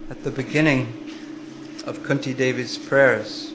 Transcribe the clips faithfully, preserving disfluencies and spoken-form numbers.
at the beginning of Kunti Devi's prayers.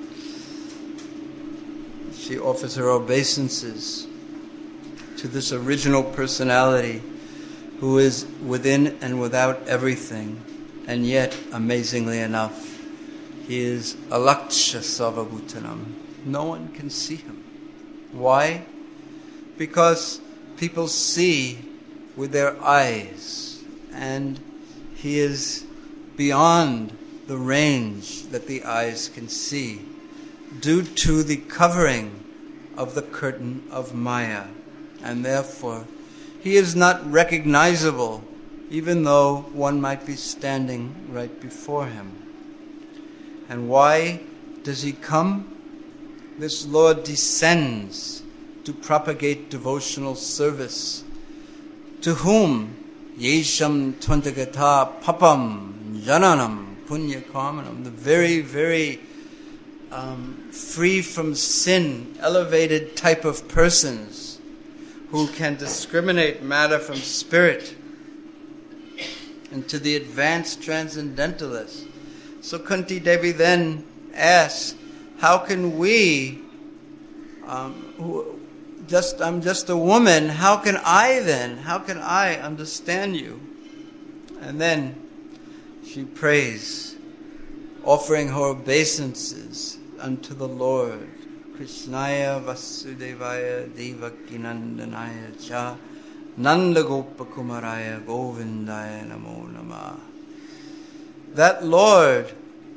She offers her obeisances to this original personality who is within and without everything, and yet, amazingly enough, he is alaksha sarvabhutanam. No one can see him. Why? Because people see with their eyes, and he is beyond the range that the eyes can see, due to the covering of the curtain of Maya. And therefore, he is not recognizable, even though one might be standing right before him. And why does he come? This Lord descends to propagate devotional service. To whom? Yesham Twantagata Papam Jananam Punya Karmanam. The very, very um, free from sin, elevated type of persons who can discriminate matter from spirit, and to the advanced transcendentalists. So Kunti Devi then asks, how can we, um, who, just I'm just a woman, how can I then, how can I understand you? And then she prays, offering her obeisances unto the Lord. Krishnaya Vasudevaya Devakinandanaya Cha Nanda Gopakumaraya Govindaya Namo Namah. That Lord,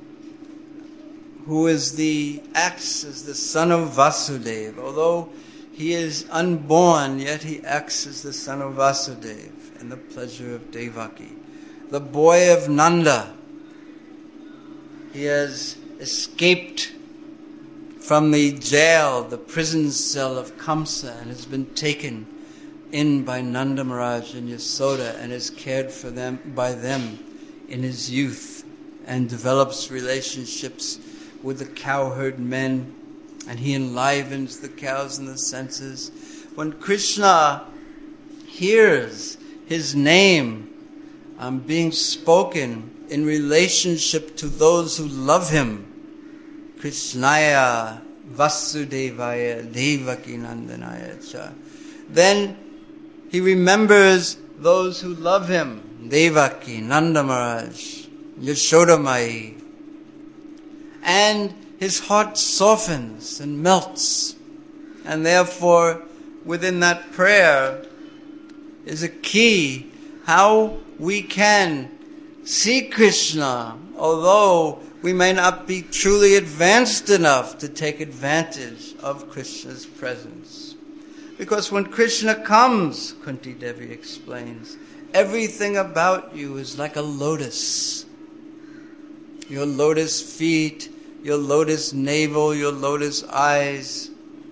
who is the acts as the son of Vasudeva, although he is unborn, yet he acts as the son of Vasudeva and the pleasure of Devaki. The boy of Nanda, he has escaped from the jail, the prison cell of Kamsa, and has been taken in by Nanda Maharaj and Yasoda, and is cared for them by them in his youth, and develops relationships with the cowherd men, and he enlivens the cows and the senses. When Krishna hears his name um, being spoken in relationship to those who love him, Krishnaya Vasudevaya Devaki Nandanaya Cha, then he remembers those who love him, Devaki, Nanda Maharaj, Yashoda Mai, and his heart softens and melts. And therefore, within that prayer is a key how we can see Krishna, although we may not be truly advanced enough to take advantage of Krishna's presence. Because when Krishna comes, Kunti Devi explains, everything about you is like a lotus. Your lotus feet, your lotus navel, your lotus eyes.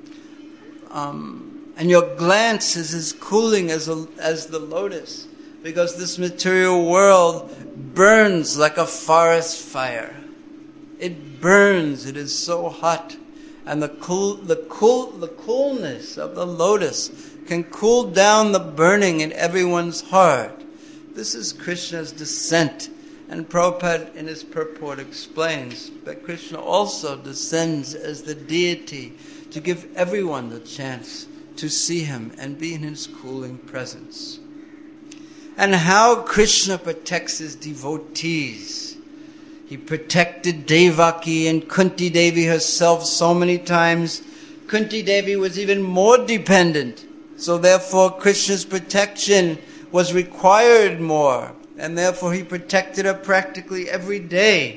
Um, and your glance is as cooling as, a, as the lotus. Because this material world burns like a forest fire. It burns, it is so hot. And the cool, the cool, the coolness of the lotus can cool down the burning in everyone's heart. This is Krishna's descent. And Prabhupada in his purport explains that Krishna also descends as the deity to give everyone the chance to see him and be in his cooling presence. And how Krishna protects his devotees. He protected Devaki and Kunti Devi herself so many times. Kunti Devi was even more dependent. So therefore Krishna's protection was required more. And therefore he protected her practically every day.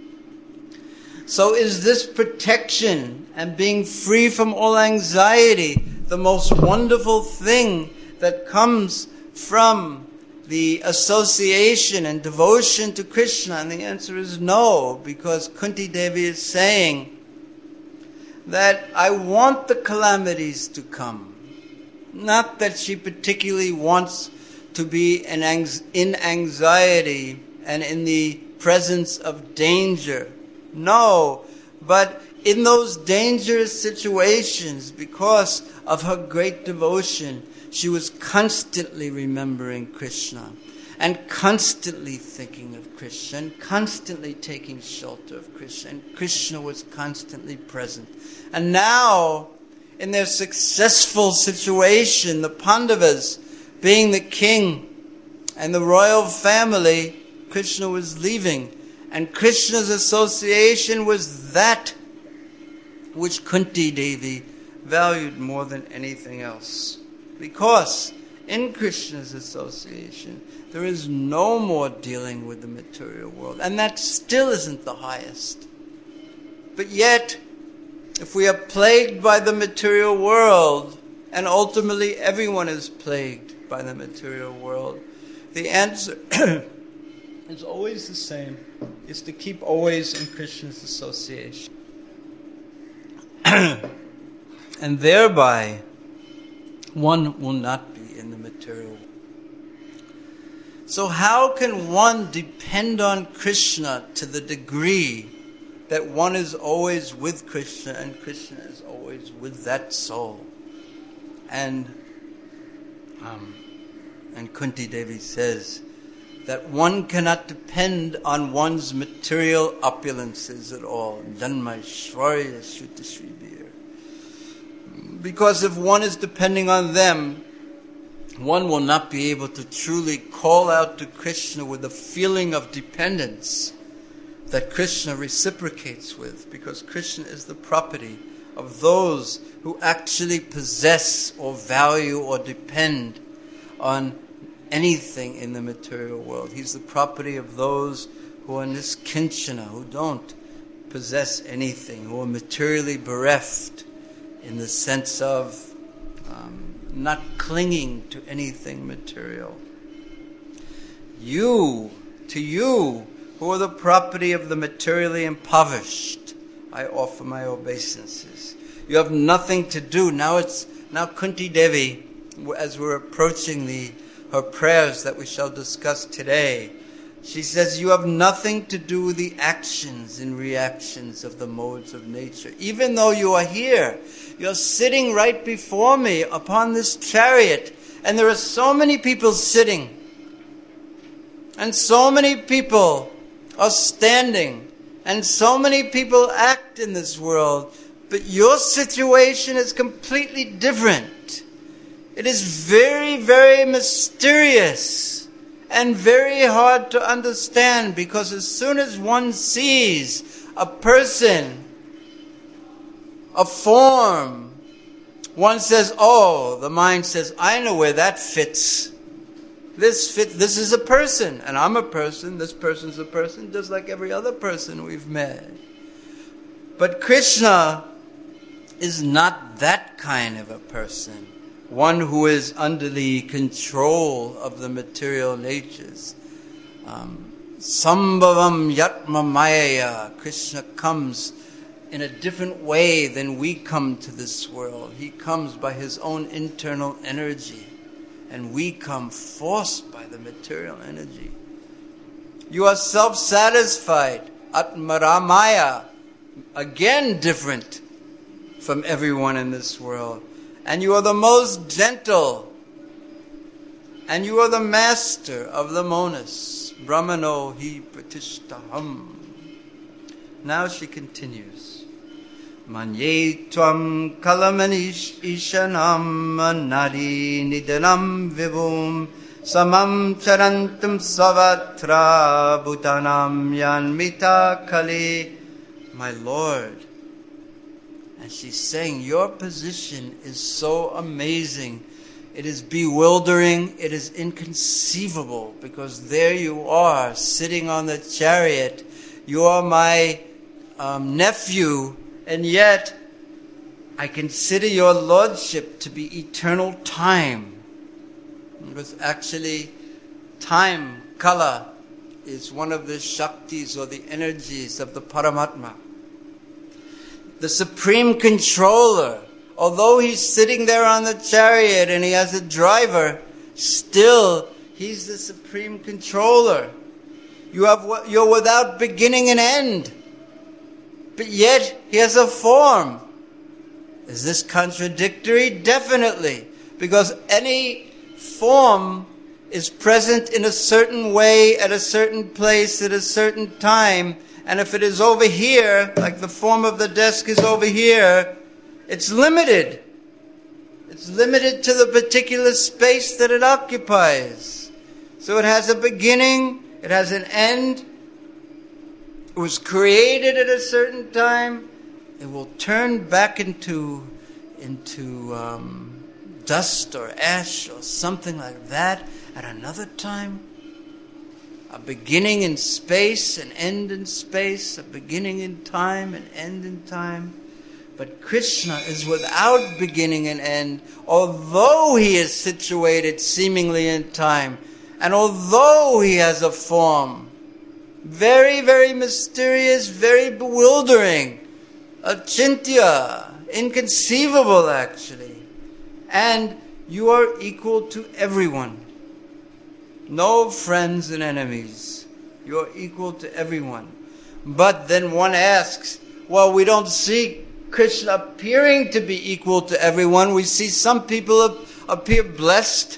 So is this protection and being free from all anxiety the most wonderful thing that comes from the association and devotion to Krishna? And the answer is no, because Kunti Devi is saying that I want the calamities to come. Not that she particularly wants to be in anxiety and in the presence of danger. No, but in those dangerous situations, because of her great devotion, she was constantly remembering Krishna. and constantly thinking of Krishna, and constantly taking shelter of Krishna, and Krishna was constantly present. And now, in their successful situation, the Pandavas being the king and the royal family, Krishna was leaving. And Krishna's association was that which Kunti Devi valued more than anything else. Because in Krishna's association, there is no more dealing with the material world. And that still isn't the highest. But yet, if we are plagued by the material world, and ultimately everyone is plagued by the material world, the answer is always the same, is to keep always in Krishna's association. And thereby, one will not be in the material world. So how can one depend on Krishna to the degree that one is always with Krishna and Krishna is always with that soul? And um, and Kunti Devi says that one cannot depend on one's material opulences at all. Janmaishwarya Shrutashribir. Because if one is depending on them, one will not be able to truly call out to Krishna with a feeling of dependence that Krishna reciprocates with, because Krishna is the property of those who actually possess or value or depend on anything in the material world. He's the property of those who are niskinchana, who don't possess anything, who are materially bereft in the sense of um, not clinging to anything material. You, to you, who are the property of the materially impoverished, I offer my obeisances. You have nothing to do. Now it's now Kunti Devi, as we're approaching the her prayers that we shall discuss today, she says, you have nothing to do with the actions and reactions of the modes of nature. Even though you are here, you're sitting right before me upon this chariot, and there are so many people sitting, and so many people are standing, and so many people act in this world, but your situation is completely different. It is very, very mysterious and very hard to understand, because as soon as one sees a person, a form, one says, oh, the mind says, I know where that fits. This fit, this is a person, and I'm a person, this person's a person, just like every other person we've met. But Krishna is not that kind of a person, one who is under the control of the material natures. Um, Sambhavam Yatma Maya, Krishna comes in a different way than we come to this world. He comes by his own internal energy, and we come forced by the material energy. You are self-satisfied, Atmaramaya, again different from everyone in this world. And you are the most gentle, and you are the master of the monas. Brahmano hi pratishtaham. Now she continues. Manye tvam kalamanish ishanam nadi nidanam vibhum samam charantam savatra bhutanam yanmita kali. My Lord. And she's saying, your position is so amazing. It is bewildering. It is inconceivable, because there you are, sitting on the chariot. You are my um, nephew, and yet I consider your lordship to be eternal time. Because actually, time, kala, is one of the shaktis or the energies of the Paramatma. The supreme controller, although he's sitting there on the chariot and he has a driver, still he's the supreme controller. You have, you're without beginning and end, but yet he has a form. Is this contradictory? Definitely, because any form is present in a certain way, at a certain place, at a certain time. And if it is over here, like the form of the desk is over here, it's limited. It's limited to the particular space that it occupies. So it has a beginning, it has an end. It was created at a certain time. It will turn back into, into um, dust or ash or something like that at another time. A beginning in space, an end in space, a beginning in time, an end in time. But Krishna is without beginning and end, although he is situated seemingly in time, and although he has a form, very, very mysterious, very bewildering, achintya, inconceivable actually. And you are equal to everyone. No friends and enemies. You are equal to everyone. But then one asks, well, we don't see Krishna appearing to be equal to everyone. We see some people appear blessed.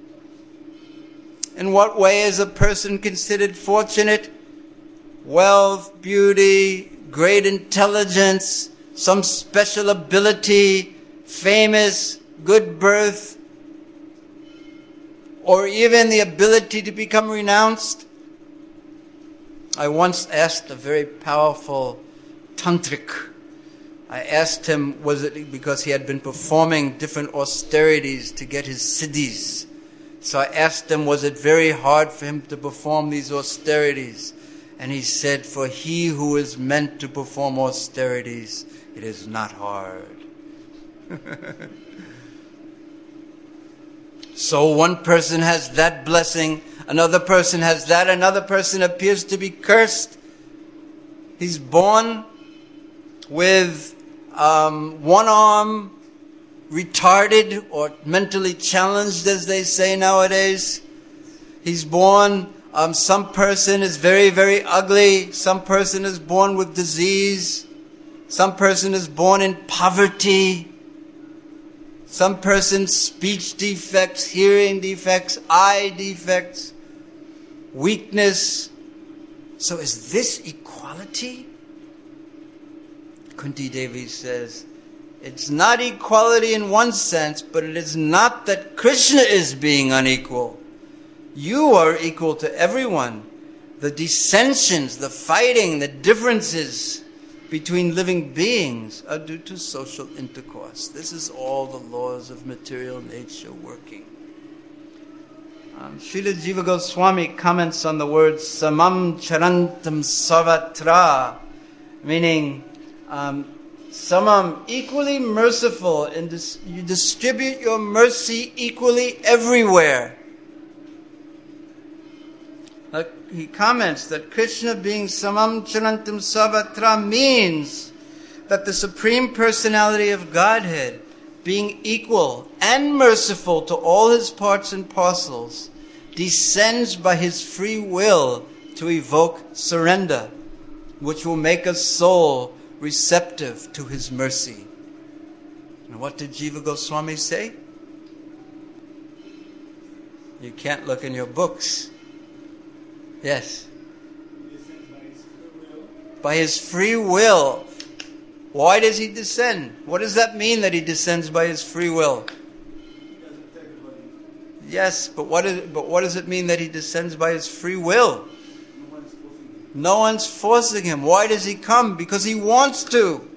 In what way is a person considered fortunate? Wealth, beauty, great intelligence, some special ability, famous, good birth, or even the ability to become renounced. I once asked a very powerful tantric, I asked him, was it because he had been performing different austerities to get his siddhis? So I asked him, was it very hard for him to perform these austerities? And he said, for he who is meant to perform austerities, it is not hard. So one person has that blessing, another person has that, another person appears to be cursed. He's born with um, one arm, retarded or mentally challenged, as they say nowadays. He's born, um, some person is very, very ugly. Some person is born with disease. Some person is born in poverty. Some person's speech defects, hearing defects, eye defects, weakness. So is this equality? Kunti Devi says, it's not equality in one sense, but it is not that Krishna is being unequal. You are equal to everyone. The dissensions, the fighting, the differences between living beings are due to social intercourse. This is all the laws of material nature working. Um, Srila Jiva Goswami comments on the words samam charantam sarvatra, meaning um, samam, equally merciful, and dis- you distribute your mercy equally everywhere. Uh, he comments that Krishna being samam charantam sarvatra means that the Supreme Personality of Godhead, being equal and merciful to all his parts and parcels, descends by his free will to evoke surrender, which will make a soul receptive to his mercy. And what did Jiva Goswami say? You can't look in your books. Yes. By his free will. Why does he descend? What does that mean that he descends by his free will? Yes, but what is, but what does it mean that he descends by his free will? No one's forcing him. Why does he come? Because he wants to.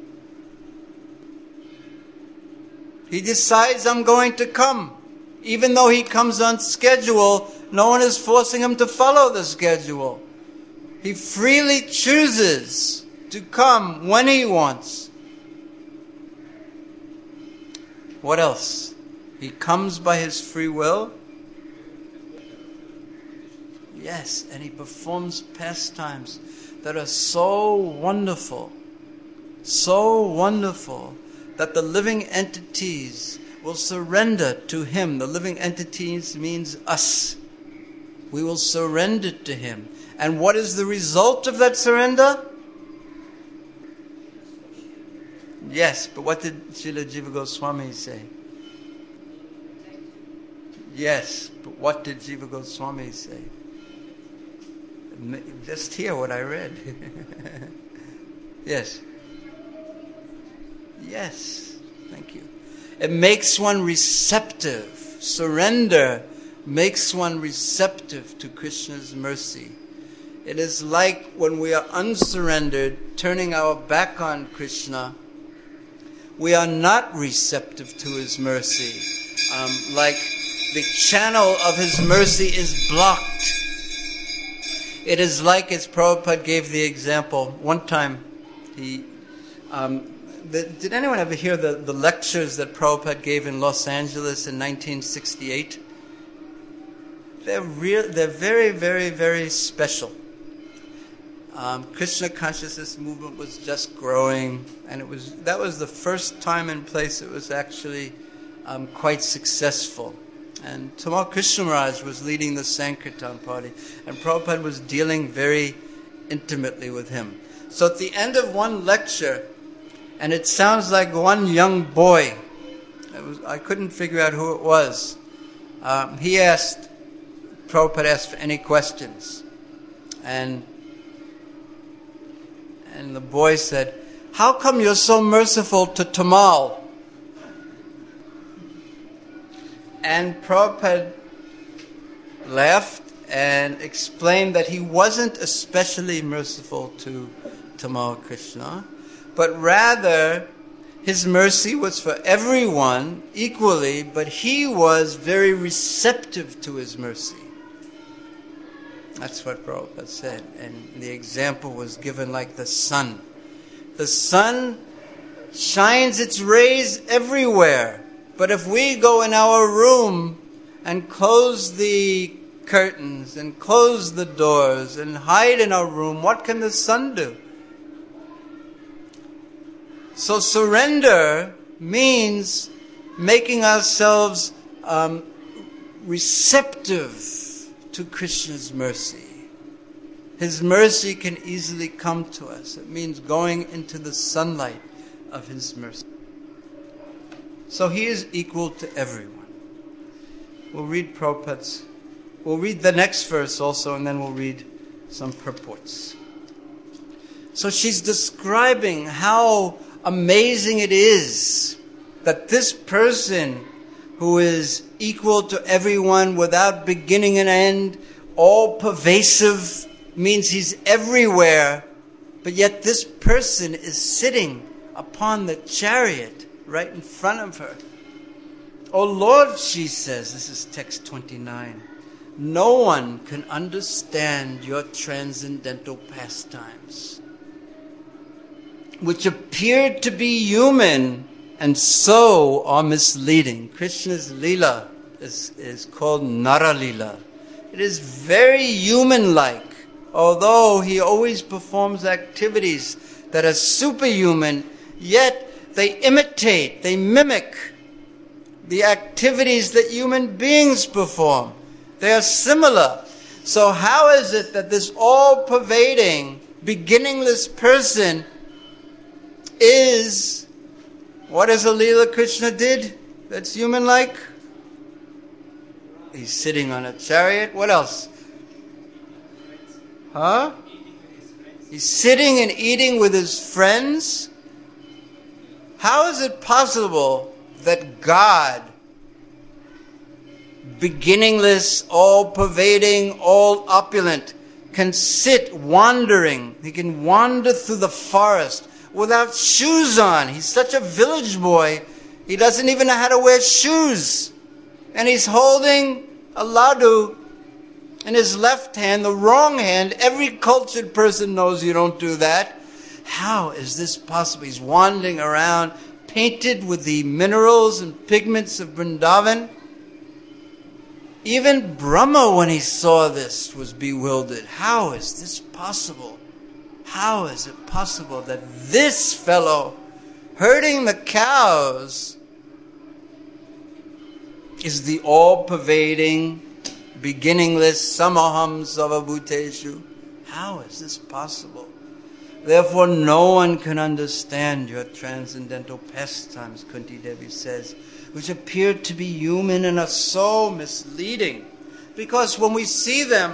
He decides, I'm going to come. Even though he comes on schedule, no one is forcing him to follow the schedule. He freely chooses to come when he wants. What else? He comes by his free will. Yes, and he performs pastimes that are so wonderful, so wonderful, that the living entities will surrender to him. The living entities means us. We will surrender to him. And what is the result of that surrender? Yes, but what did Srila Jiva Goswami say? Yes, but what did Jiva Goswami say? Just hear what I read. Yes. Yes. Thank you. It makes one receptive. Surrender makes one receptive to Krishna's mercy. It is like when we are unsurrendered, turning our back on Krishna, we are not receptive to His mercy. Um, like the channel of His mercy is blocked. It is like, as Prabhupada gave the example, one time he... Um, the, did anyone ever hear the, the lectures that Prabhupada gave in Los Angeles in nineteen sixty-eight? They're real. They're very, very, very special. Um, Krishna consciousness movement was just growing, and it was that was the first time and place it was actually um, quite successful. And Tamal Krishna Maharaj was leading the Sankirtan party, and Prabhupada was dealing very intimately with him. So at the end of one lecture, and it sounds like one young boy, it was, I couldn't figure out who it was, um, he asked, Prabhupada asked for any questions. And and the boy said, "How come you're so merciful to Tamal?" And Prabhupada laughed and explained that he wasn't especially merciful to Tamal Krishna, but rather his mercy was for everyone equally, but he was very receptive to his mercy. That's what Prabhupada said. And the example was given like the sun. The sun shines its rays everywhere. But if we go in our room and close the curtains and close the doors and hide in our room, what can the sun do? So surrender means making ourselves um, receptive to Krishna's mercy. His mercy can easily come to us. It means going into the sunlight of His mercy. So He is equal to everyone. We'll read Prabhupada's, we'll read the next verse also, and then we'll read some purports. So she's describing how amazing it is that this person who is equal to everyone without beginning and end, all pervasive, means He's everywhere, but yet this person is sitting upon the chariot right in front of her. "Oh Lord," she says, this is text twenty-nine, "no one can understand your transcendental pastimes, which appear to be human and so are misleading." Krishna's Leela is, is called Nara Leela. It is very human-like, although He always performs activities that are superhuman, yet they imitate, they mimic the activities that human beings perform. They are similar. So how is it that this all-pervading, beginningless person is, what is a Leela Krishna did that's human-like? He's sitting on a chariot. What else? Huh? He's sitting and eating with his friends. How is it possible that God, beginningless, all-pervading, all-opulent, can sit wandering? He can wander through the forest without shoes on. He's such a village boy, he doesn't even know how to wear shoes. And he's holding a laddu in his left hand, the wrong hand. Every cultured person knows you don't do that. How is this possible? He's wandering around, painted with the minerals and pigments of Vrindavan. Even Brahma, when he saw this, was bewildered. How is this possible? How is it possible that this fellow, herding the cows, is the all-pervading, beginningless samaham savabhuteshu? How is this possible? Therefore, no one can understand your transcendental pastimes, Kunti Devi says, which appear to be human and are so misleading. Because when we see them,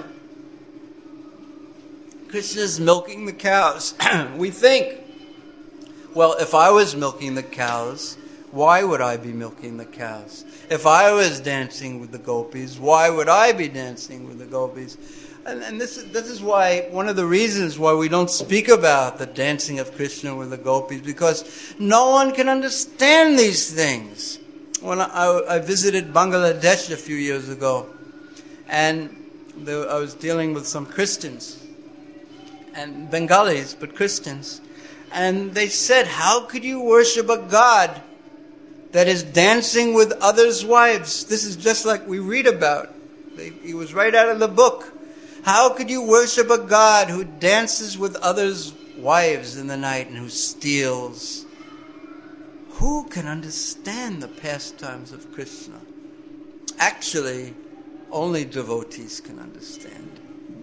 Krishna is milking the cows. We think, well, if I was milking the cows, why would I be milking the cows? If I was dancing with the gopis, why would I be dancing with the gopis? And, and this, is, this is why, one of the reasons why we don't speak about the dancing of Krishna with the gopis, because no one can understand these things. When I, I visited Bangladesh a few years ago, and there, I was dealing with some Christians, and Bengalis, but Christians, and they said, how could you worship a God that is dancing with others' wives? This is just like we read about. It was right out of the book. How could you worship a God who dances with others' wives in the night and who steals? Who can understand the pastimes of Krishna? Actually, only devotees can understand.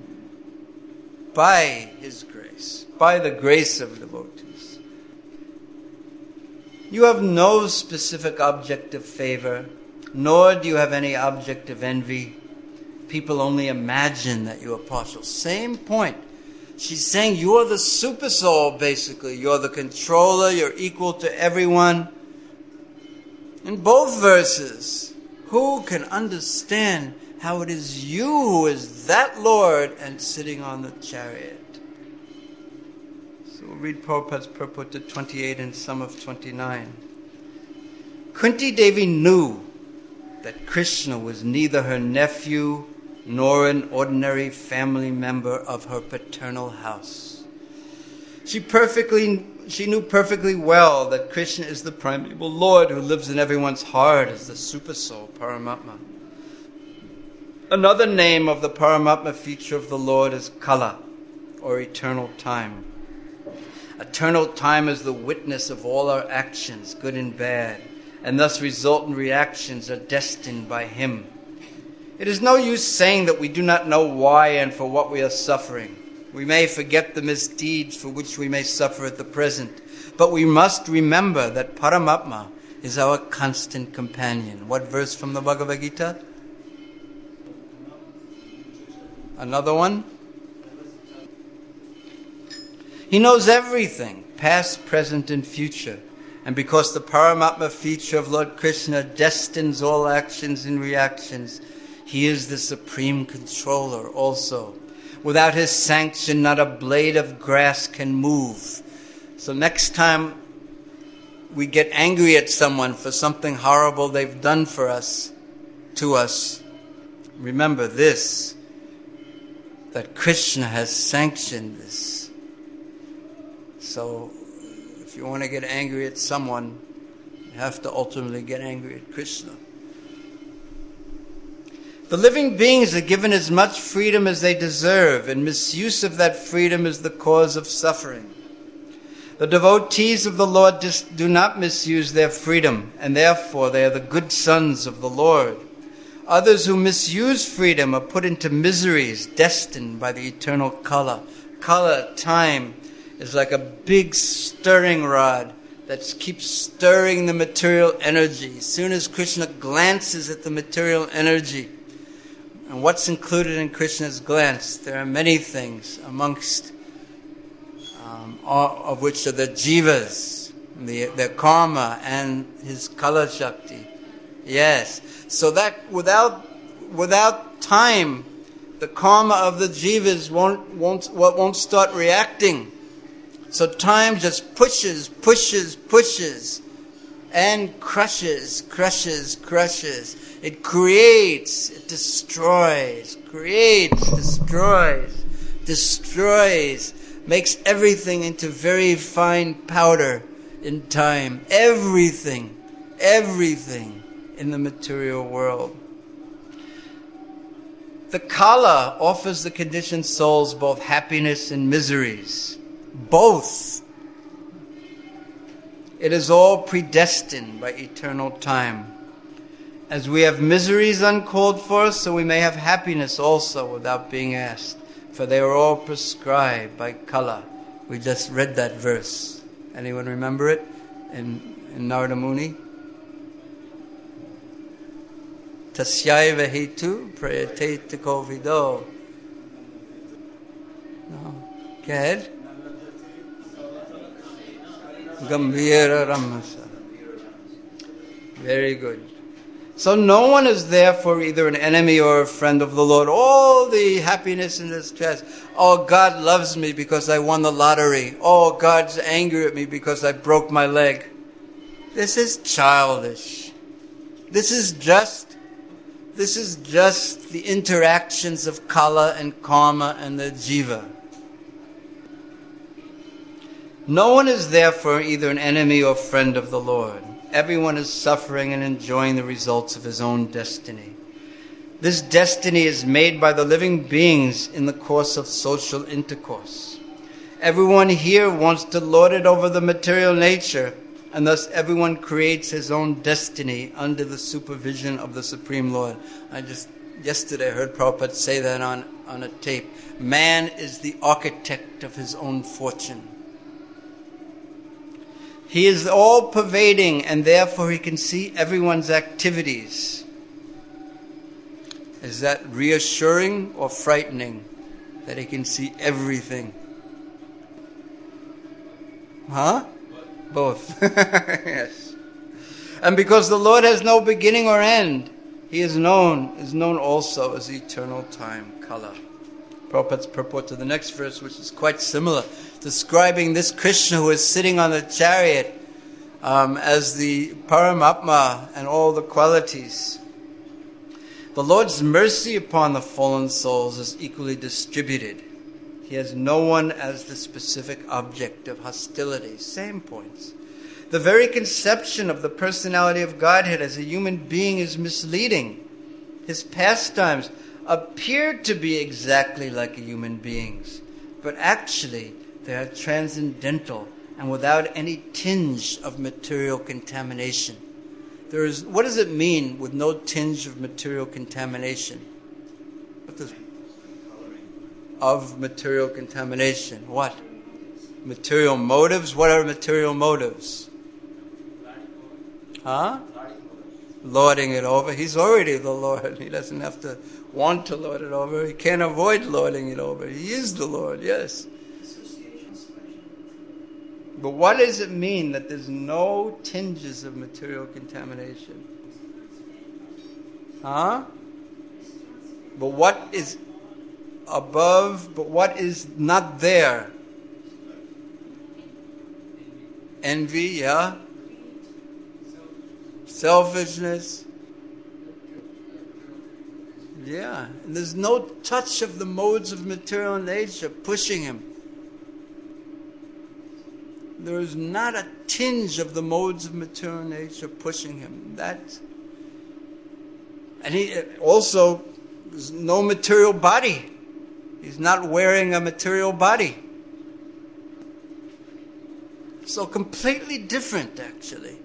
By His grace, by the grace of devotees. You have no specific object of favor, nor do you have any object of envy. People only imagine that you are partial. Same point. She's saying you're the super soul, basically. You're the controller. You're equal to everyone. In both verses, who can understand how it is you who is that Lord and sitting on the chariot? So we'll read Prabhupada's purport to twenty-eight and some of twenty-nine. Kunti Devi knew that Krishna was neither her nephew nor an ordinary family member of her paternal house. She perfectly, she knew perfectly well that Krishna is the primeval Lord who lives in everyone's heart as the super soul, Paramatma. Another name of the Paramatma feature of the Lord is Kala, or eternal time. Eternal time is the witness of all our actions, good and bad, and thus resultant reactions are destined by Him. It is no use saying that we do not know why and for what we are suffering. We may forget the misdeeds for which we may suffer at the present, but we must remember that Paramatma is our constant companion. What verse from the Bhagavad Gita? Another one? He knows everything, past, present, and future. And because the Paramatma feature of Lord Krishna destines all actions and reactions, He is the supreme controller also. Without His sanction, not a blade of grass can move. So next time we get angry at someone for something horrible they've done for us, to us, remember this, that Krishna has sanctioned this. So if you want to get angry at someone, you have to ultimately get angry at Krishna. The living beings are given as much freedom as they deserve, and misuse of that freedom is the cause of suffering. The devotees of the Lord just do not misuse their freedom, and therefore they are the good sons of the Lord. Others who misuse freedom are put into miseries destined by the eternal Kala. Kala, time, is like a big stirring rod that keeps stirring the material energy. As soon as Krishna glances at the material energy, and what's included in Krishna's glance? There are many things, amongst um, all of which are the jivas, the, their karma, and his Kala Shakti. Yes. So that without without time, the karma of the jivas won't won't won't start reacting. So time just pushes, pushes, pushes, and crushes, crushes, crushes. It creates, it destroys, creates, destroys, destroys, makes everything into very fine powder in time. Everything, everything in the material world. The Kala offers the conditioned souls both happiness and miseries. Both. It is all predestined by eternal time. As we have miseries uncalled for, so we may have happiness also without being asked. For they are all prescribed by Kala. We just read that verse. Anyone remember it in, in Narada Muni? Tasyaiva hetu prayate tako vido. No. Go ahead. Gambhira Ramasa. Very good. So no one is therefore either an enemy or a friend of the Lord. All the happiness and the stress. Oh, God loves me because I won the lottery. Oh, God's angry at me because I broke my leg. This is childish. This is just, this is just the interactions of Kala and Karma and the Jiva. No one is therefore either an enemy or friend of the Lord. Everyone is suffering and enjoying the results of his own destiny. This destiny is made by the living beings in the course of social intercourse. Everyone here wants to lord it over the material nature, and thus everyone creates his own destiny under the supervision of the Supreme Lord. I just, yesterday heard Prabhupada say that on, on a tape. Man is the architect of his own fortune. He is all-pervading, and therefore he can see everyone's activities. Is that reassuring or frightening? That he can see everything? Huh? Both. Yes. And because the Lord has no beginning or end, he is known, is known also as eternal time, Kala. Prabhupada's purport to the next verse, which is quite similar, describing this Krishna who is sitting on the chariot um, as the Paramatma and all the qualities. The Lord's mercy upon the fallen souls is equally distributed. He has no one as the specific object of hostility. Same points. The very conception of the personality of Godhead as a human being is misleading. His pastimes appear to be exactly like a human being's, but actually they are transcendental and without any tinge of material contamination. There is, what does it mean with no tinge of material contamination? What does of material contamination? What? Material motives? What are material motives? Huh? Lording it over. He's already the Lord. He doesn't have to want to lord it over. He can't avoid lording it over. He is the Lord, yes. But what does it mean that there's no tinges of material contamination? Huh? But what is above, but what is not there? Envy, yeah? Selfishness. Yeah, and there's no touch of the modes of material nature pushing him. There is not a tinge of the modes of material nature pushing him. That, and he also, there's no material body. He's not wearing a material body. So completely different, actually.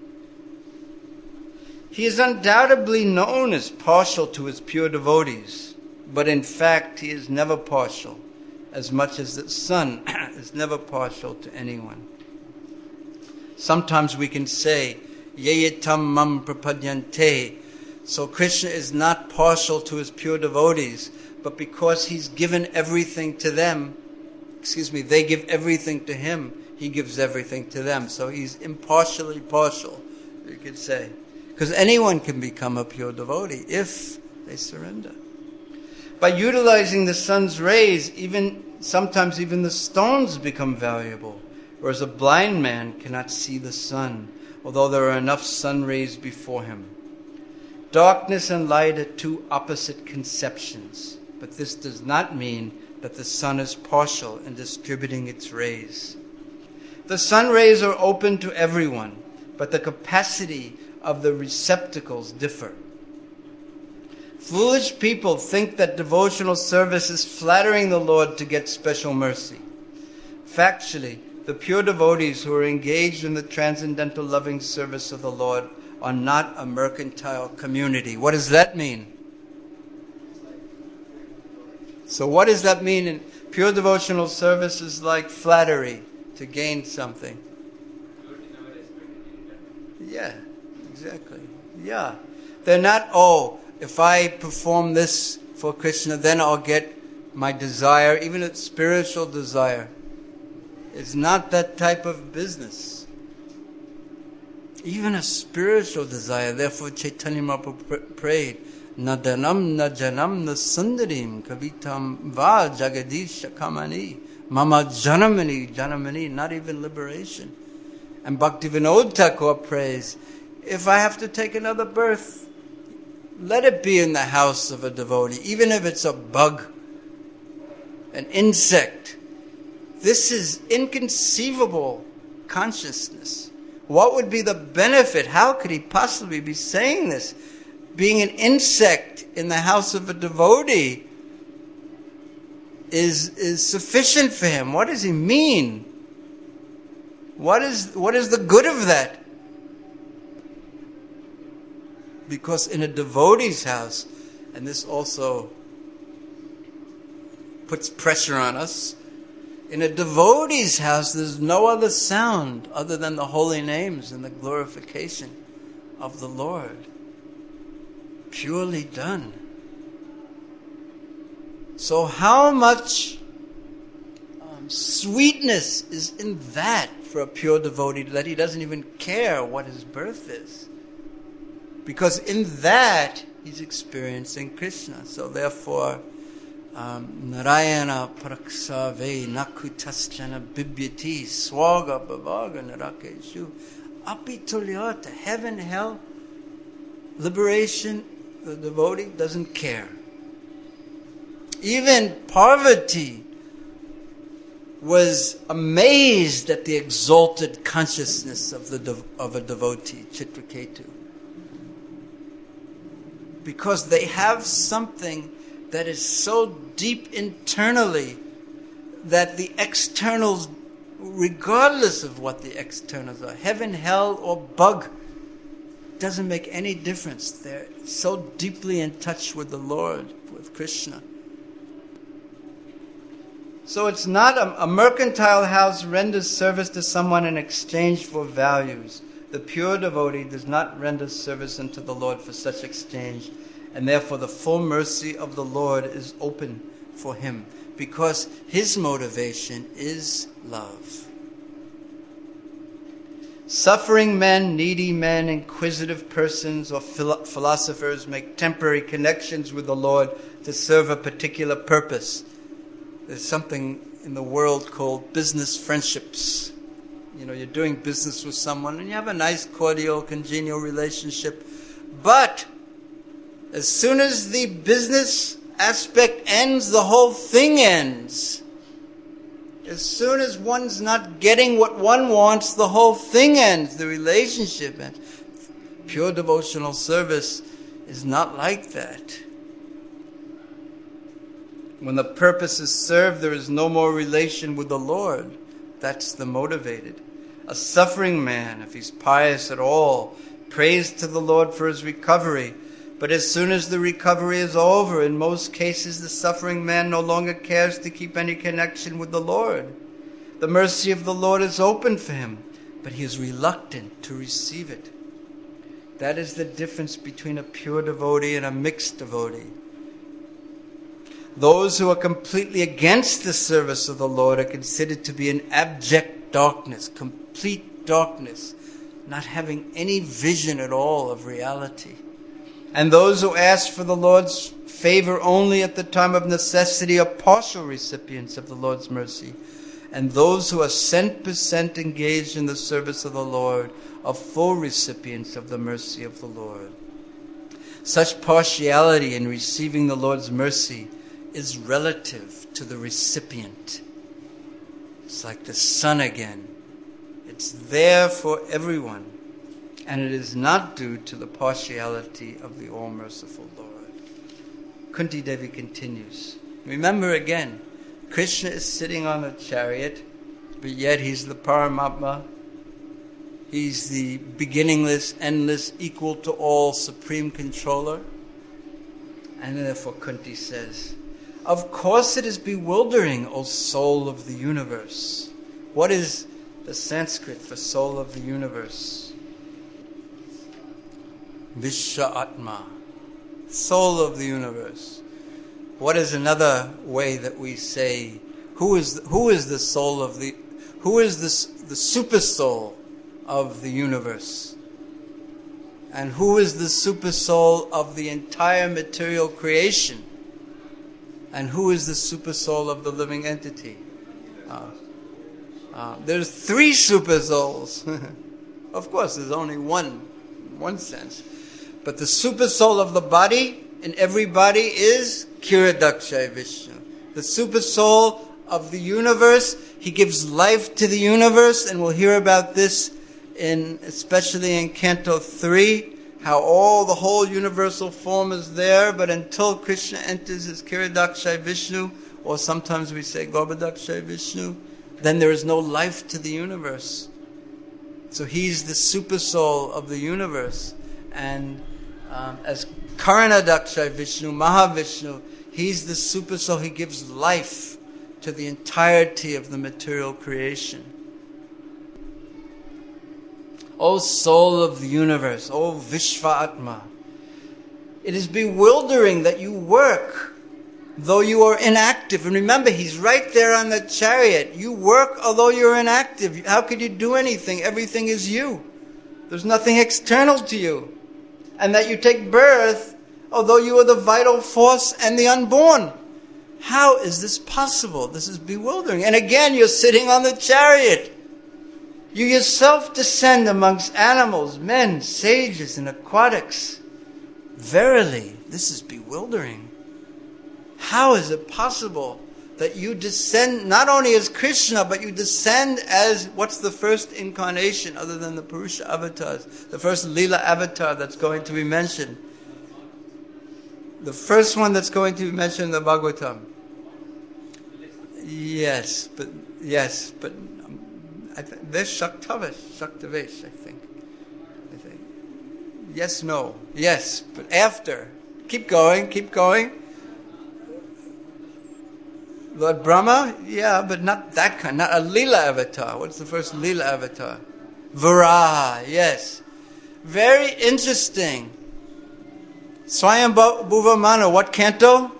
He is undoubtedly known as partial to his pure devotees, but in fact he is never partial, as much as the sun is never partial to anyone. Sometimes we can say, Yeyetam mam prapadyante. So Krishna is not partial to his pure devotees, but because he's given everything to them, excuse me, they give everything to him, he gives everything to them. So he's impartially partial, you could say. Because anyone can become a pure devotee if they surrender. By utilizing the sun's rays, even sometimes even the stones become valuable. Whereas a blind man cannot see the sun, although there are enough sun rays before him. Darkness and light are two opposite conceptions, but this does not mean that the sun is partial in distributing its rays. The sun rays are open to everyone, but the capacity of the receptacles differ. Foolish people think that devotional service is flattering the Lord to get special mercy. Factually, the pure devotees who are engaged in the transcendental loving service of the Lord are not a mercantile community. What does that mean? So what does that mean? In pure devotional service is like flattery to gain something. Yeah, exactly. Yeah. They're not, oh, if I perform this for Krishna, then I'll get my desire, even a spiritual desire. It's not that type of business. Even a spiritual desire. Therefore Chaitanya Mahaprabhu prayed, Nadanam na janam na sundarim kavitam va jagadisha kamani mama janamani janamani, not even liberation. And Bhaktivinoda Thakur prays, if I have to take another birth, let it be in the house of a devotee, even if it's a bug, an insect. This is inconceivable consciousness. What would be the benefit? How could he possibly be saying this? Being an insect in the house of a devotee is, is sufficient for him. What does he mean? What is, what is the good of that? Because in a devotee's house, and this also puts pressure on us, in a devotee's house there's no other sound other than the holy names and the glorification of the Lord. Purely done. So how much um, sweetness is in that for a pure devotee that he doesn't even care what his birth is? Because in that he's experiencing Krishna. So therefore, um, Narayana praksave nakutaschana bibyati swaga bhavaga narakeshu apitulyata, heaven, hell, liberation, the devotee doesn't care. Even Parvati was amazed at the exalted consciousness of the dev- of a devotee, Chitraketu. Because they have something that is so deep internally that the externals, regardless of what the externals are, heaven, hell, or bug, doesn't make any difference. They're so deeply in touch with the Lord, with Krishna. So it's not a, a mercantile house renders service to someone in exchange for values. The pure devotee does not render service unto the Lord for such exchange, and therefore the full mercy of the Lord is open for him, because his motivation is love. Suffering men, needy men, inquisitive persons, or philo- philosophers make temporary connections with the Lord to serve a particular purpose. There's something in the world called business friendships. You know, you're doing business with someone and you have a nice, cordial, congenial relationship. But as soon as the business aspect ends, the whole thing ends. As soon as one's not getting what one wants, the whole thing ends. The relationship ends. Pure devotional service is not like that. When the purpose is served, there is no more relation with the Lord. That's the motivated. A suffering man, if he's pious at all, prays to the Lord for his recovery. But as soon as the recovery is over, in most cases the suffering man no longer cares to keep any connection with the Lord. The mercy of the Lord is open for him, but he is reluctant to receive it. That is the difference between a pure devotee and a mixed devotee. Those who are completely against the service of the Lord are considered to be in abject darkness, complete darkness, not having any vision at all of reality. And those who ask for the Lord's favor only at the time of necessity are partial recipients of the Lord's mercy. And those who are cent percent engaged in the service of the Lord are full recipients of the mercy of the Lord. Such partiality in receiving the Lord's mercy is relative to the recipient. It's like the sun again. It's there for everyone. And it is not due to the partiality of the all-merciful Lord. Kunti Devi continues. Remember again, Krishna is sitting on a chariot, but yet he's the Paramatma. He's the beginningless, endless, equal to all, supreme controller. And therefore Kunti says, of course it is bewildering, O soul of the universe. What is the Sanskrit for soul of the universe? Vishwa Atma. Soul of the universe. What is another way that we say, who is who is the soul of the, who is this, the super soul of the universe? And who is the super soul of the entire material creation? And who is the super soul of the living entity? Uh, uh, there's three super souls. Of course, there's only one, in one sense. But the super soul of the body in every body is Kiradakshay Vishnu. The super soul of the universe, he gives life to the universe, and we'll hear about this in, especially in Canto three, how all the whole universal form is there, but until Krishna enters as Kiradakshay Vishnu, or sometimes we say Garbhadakshay Vishnu, then there is no life to the universe. So he's the super soul of the universe. And um, as Karanadakshay Vishnu, Mahavishnu, he's the super soul. He gives life to the entirety of the material creation. O soul of the universe, O Vishva-atma, it is bewildering that you work though you are inactive. And remember, he's right there on the chariot. You work although you're inactive. How could you do anything? Everything is you. There's nothing external to you. And that you take birth although you are the vital force and the unborn. How is this possible? This is bewildering. And again, you're sitting on the chariot. You yourself descend amongst animals, men, sages, and aquatics. Verily, this is bewildering. How is it possible that you descend not only as Krishna, but you descend as, what's the first incarnation other than the Purusha avatars? The first Leela avatar that's going to be mentioned. The first one that's going to be mentioned in the Bhagavatam. Yes, but, yes, but, um, I th- there's Shaktavesh, Shaktavesh, I think. I think. Yes, no, yes, but after. Keep going, keep going. Lord Brahma, yeah, but not that kind, not a Leela avatar. What's the first Leela avatar? Varaha, yes. Very interesting. Swayambhuva Manu, what canto?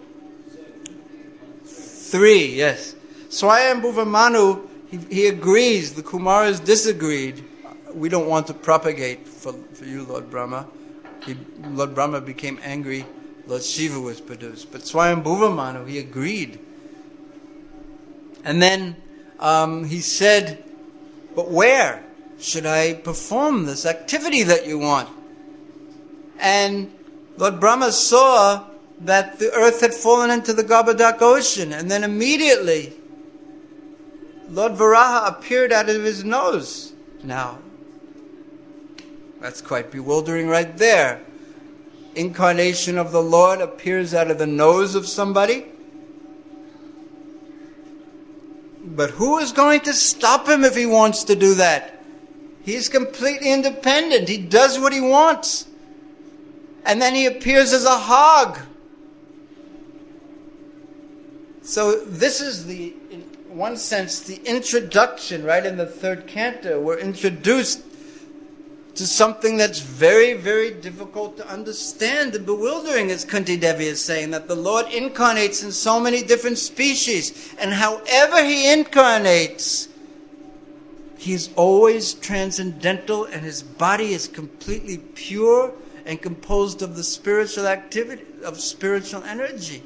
Three, yes. Swayambhuva Manu, he, he agrees, the Kumaras disagreed. We don't want to propagate for, for you, Lord Brahma. He, Lord Brahma became angry, Lord Shiva was produced. But Swayambhuva Manu, he agreed. And then um, he said, but where should I perform this activity that you want? And Lord Brahma saw that the earth had fallen into the Garbhodak ocean. And then immediately, Lord Varaha appeared out of his nose. Now, that's quite bewildering right there. Incarnation of the Lord appears out of the nose of somebody. But who is going to stop him if he wants to do that? He's completely independent. He does what he wants. And then he appears as a hog. So this is the, in one sense, the introduction, right, in the third canto. We're introduced to something that's very, very difficult to understand and bewildering, as Kunti Devi is saying, that the Lord incarnates in so many different species. And however he incarnates, he is always transcendental, and his body is completely pure and composed of the spiritual activity, of spiritual energy.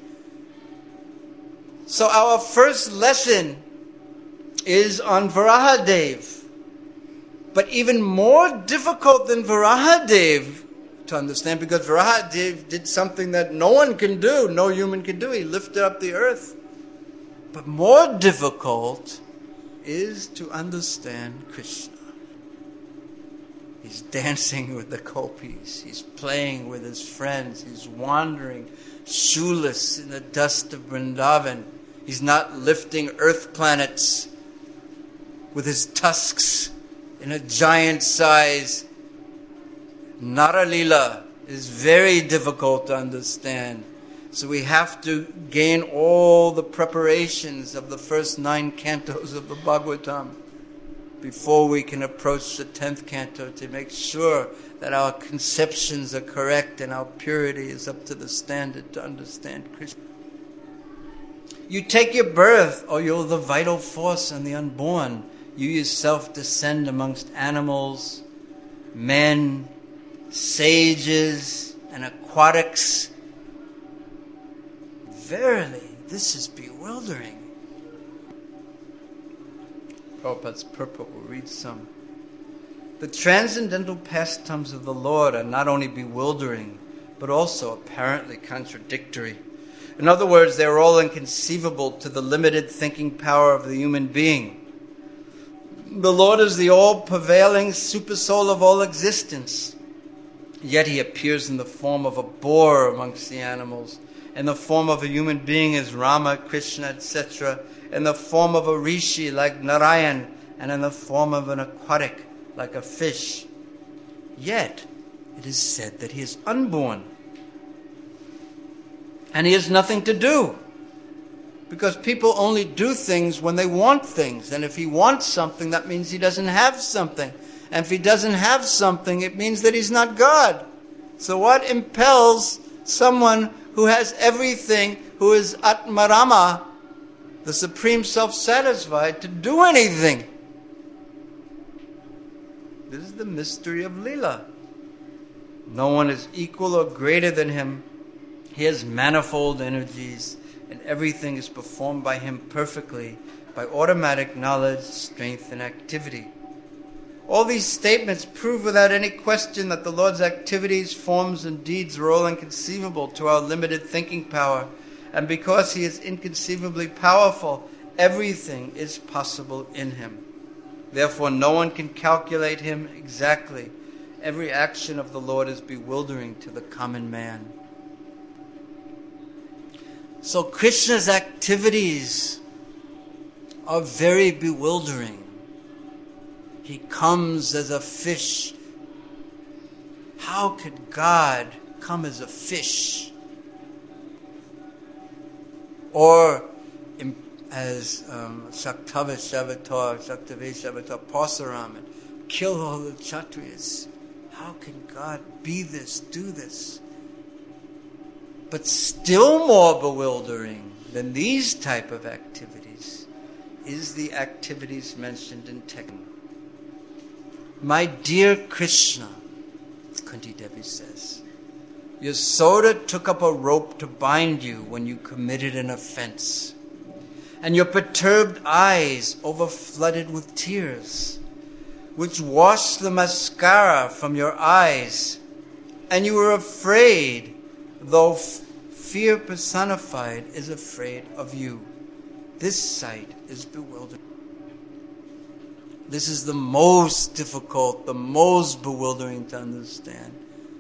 So our first lesson is on Varahadev. But even more difficult than Varahadev to understand, because Varahadev did something that no one can do, no human can do. He lifted up the earth. But more difficult is to understand Krishna. He's dancing with the gopis. He's playing with his friends. He's wandering shoeless in the dust of Vrindavan. He's not lifting earth planets with his tusks in a giant size. Nara Leela is very difficult to understand. So we have to gain all the preparations of the first nine cantos of the Bhagavatam before we can approach the tenth canto, to make sure that our conceptions are correct and our purity is up to the standard to understand Krishna. You take your birth, or you're the vital force and the unborn. You yourself descend amongst animals, men, sages, and aquatics. Verily, this is bewildering. Prabhupada's purport will read some. The transcendental pastimes of the Lord are not only bewildering, but also apparently contradictory. In other words, they are all inconceivable to the limited thinking power of the human being. The Lord is the all-prevailing supersoul of all existence. Yet he appears in the form of a boar amongst the animals, in the form of a human being as Rama, Krishna, et cetera, in the form of a rishi like Narayan, and in the form of an aquatic like a fish. Yet it is said that he is unborn. And he has nothing to do. Because people only do things when they want things. And if he wants something, that means he doesn't have something. And if he doesn't have something, it means that he's not God. So what impels someone who has everything, who is Atmarama, the supreme self-satisfied, to do anything? This is the mystery of Leela. No one is equal or greater than him. He has manifold energies, and everything is performed by him perfectly, by automatic knowledge, strength, and activity. All these statements prove without any question that the Lord's activities, forms, and deeds are all inconceivable to our limited thinking power, and because he is inconceivably powerful, everything is possible in him. Therefore, no one can calculate him exactly. Every action of the Lord is bewildering to the common man. So Krishna's activities are very bewildering. He comes as a fish. How could God come as a fish? Or as um, Shaktaveshavatar, Shaktaveshavatar, Parsuram, and kill all the Kshatriyas. How can God be this, do this? But still more bewildering than these type of activities is the activities mentioned in Tekken. My dear Krishna, Kunti Devi says, Yasoda took up a rope to bind you when you committed an offense, and your perturbed eyes overflooded with tears, which washed the mascara from your eyes, and you were afraid, though f- fear personified is afraid of you. This sight is bewildering. This is the most difficult, the most bewildering to understand.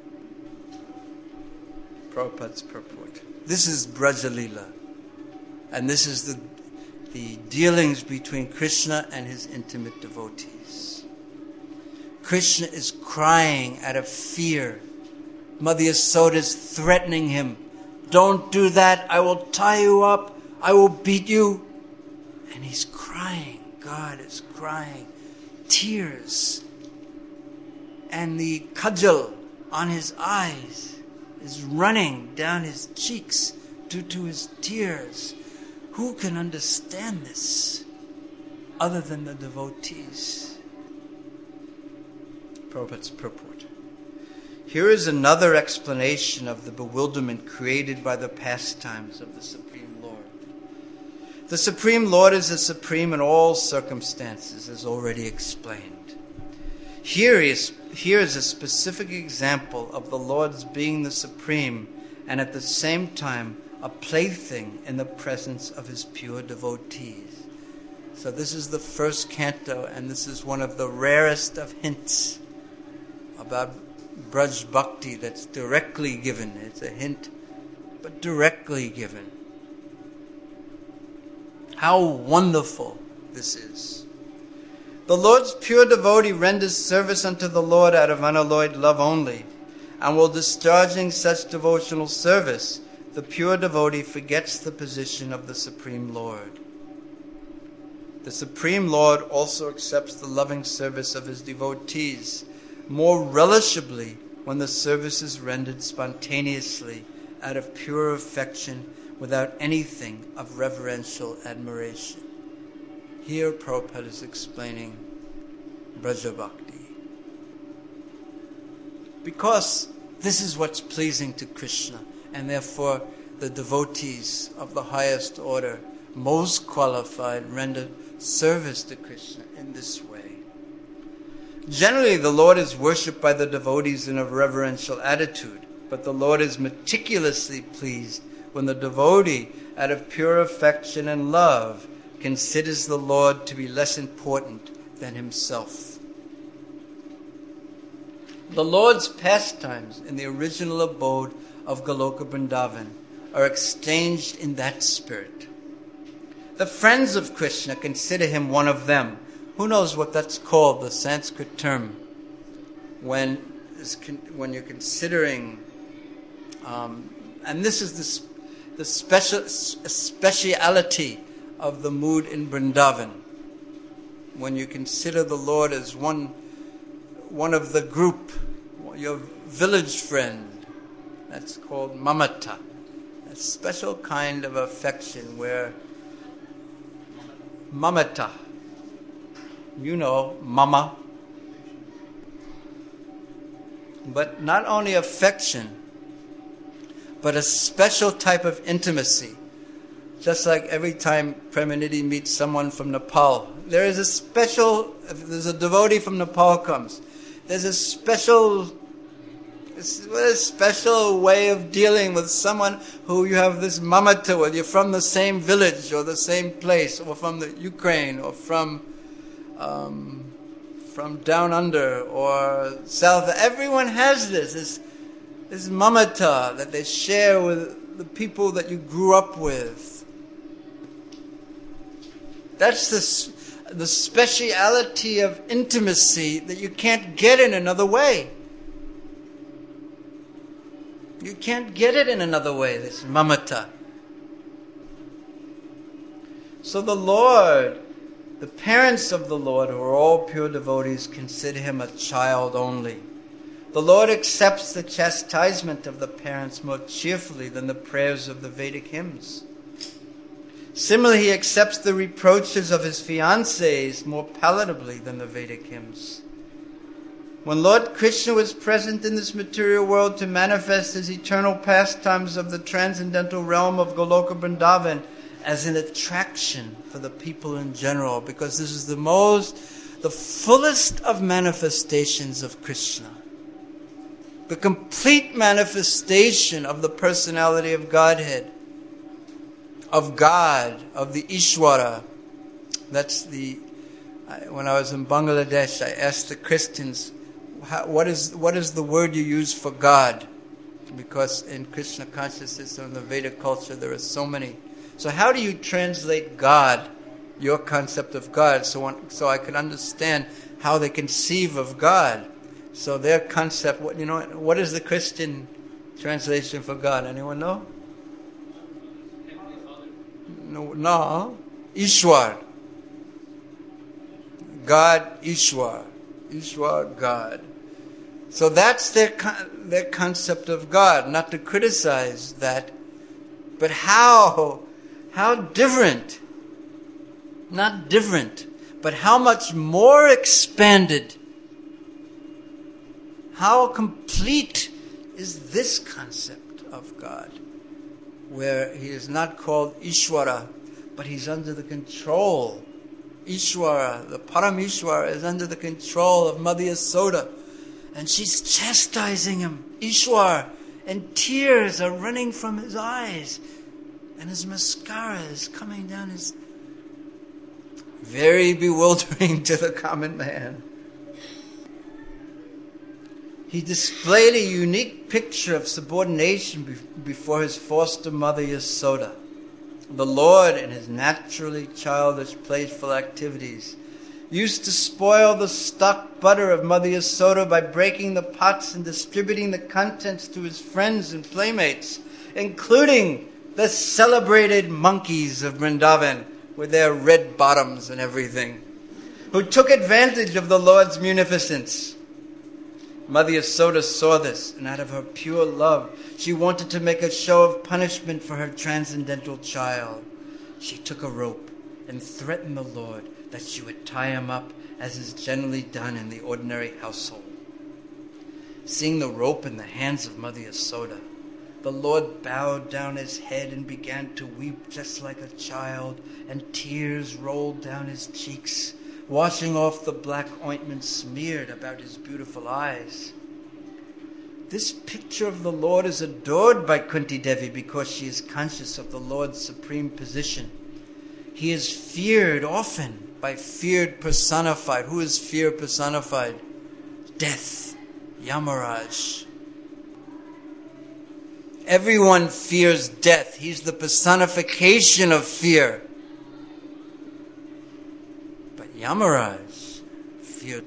Prabhupada's purport. This is Brajalila, and this is the, the dealings between Krishna and his intimate devotees. Krishna is crying out of fear. Mother Yasoda is threatening him. Don't do that. I will tie you up. I will beat you. And he's crying. God is crying. Tears. And the kajal on his eyes is running down his cheeks due to his tears. Who can understand this other than the devotees? Prabhupada's purport. Here is another explanation of the bewilderment created by the pastimes of the Supreme Lord. The Supreme Lord is the supreme in all circumstances, as already explained. Here is, here is a specific example of the Lord's being the supreme and at the same time a plaything in the presence of his pure devotees. So this is the first canto, and this is one of the rarest of hints about Braj Bhakti that's directly given. It's a hint, but directly given. How wonderful this is. The Lord's pure devotee renders service unto the Lord out of unalloyed love only, and while discharging such devotional service, the pure devotee forgets the position of the Supreme Lord. The Supreme Lord also accepts the loving service of his devotees more relishably when the service is rendered spontaneously out of pure affection without anything of reverential admiration. Here Prabhupada is explaining Braja Bhakti. Because this is what's pleasing to Krishna, and therefore the devotees of the highest order, most qualified, render service to Krishna in this way. Generally, the Lord is worshipped by the devotees in a reverential attitude, but the Lord is meticulously pleased when the devotee, out of pure affection and love, considers the Lord to be less important than himself. The Lord's pastimes in the original abode of Goloka Vrindavan are exchanged in that spirit. The friends of Krishna consider him one of them. Who knows what that's called, the Sanskrit term, when, when you're considering, um, and this is the, the special speciality of the mood in Vrindavan, when you consider the Lord as one, one of the group, your village friend, that's called mamata, a special kind of affection where mamata, you know, mama. But not only affection, but a special type of intimacy. Just like every time Premanidhi meets someone from Nepal, there is a special, if there's a devotee from Nepal comes, there's a special, a special way of dealing with someone who you have this mamata with. You're from the same village or the same place, or from the Ukraine, or from Um, from down under or south. Everyone has this, this, this mamata that they share with the people that you grew up with. That's the, the speciality of intimacy that you can't get in another way. You can't get it in another way, this mamata. So the Lord, the parents of the Lord, who are all pure devotees, consider him a child only. The Lord accepts the chastisement of the parents more cheerfully than the prayers of the Vedic hymns. Similarly, he accepts the reproaches of his fiancées more palatably than the Vedic hymns. When Lord Krishna was present in this material world to manifest his eternal pastimes of the transcendental realm of Goloka Vrindavan, as an attraction for the people in general, because this is the most, the fullest of manifestations of Krishna. The complete manifestation of the personality of Godhead, of God, of the Ishwara. That's the, I, when I was in Bangladesh, I asked the Christians, how, what is what is the word you use for God? Because in Krishna consciousness and the Vedic culture, there are so many. So how do you translate God, your concept of God, so on, so I can understand how they conceive of God? So their concept, what you know, what is the Christian translation for God? Anyone know? No, no. Ishwar. God, Ishwar. Ishwar, God. So that's their their concept of God. Not to criticize that, but how? How different, not different, but how much more expanded, how complete is this concept of God, where he is not called Ishwara, but he's under the control. Ishwara, the Paramishwara, is under the control of Mother Yasoda, and she's chastising him, Ishwar, and tears are running from his eyes. And his mascara is coming down his... Very bewildering to the common man. He displayed a unique picture of subordination be- before his foster mother Yasoda. The Lord, in his naturally childish, playful activities, used to spoil the stock butter of Mother Yasoda by breaking the pots and distributing the contents to his friends and playmates, including the celebrated monkeys of Vrindavan, with their red bottoms and everything, who took advantage of the Lord's munificence. Mother Yasoda saw this, and out of her pure love, she wanted to make a show of punishment for her transcendental child. She took a rope and threatened the Lord that she would tie him up, as is generally done in the ordinary household. Seeing the rope in the hands of Mother Yasoda, the Lord bowed down his head and began to weep just like a child, and tears rolled down his cheeks, washing off the black ointment smeared about his beautiful eyes. This picture of the Lord is adored by Kunti Devi because she is conscious of the Lord's supreme position. He is feared often by feared personified. Who is fear personified? Death, Yamaraj. Everyone fears death. He's the personification of fear. But Yamaraj feared.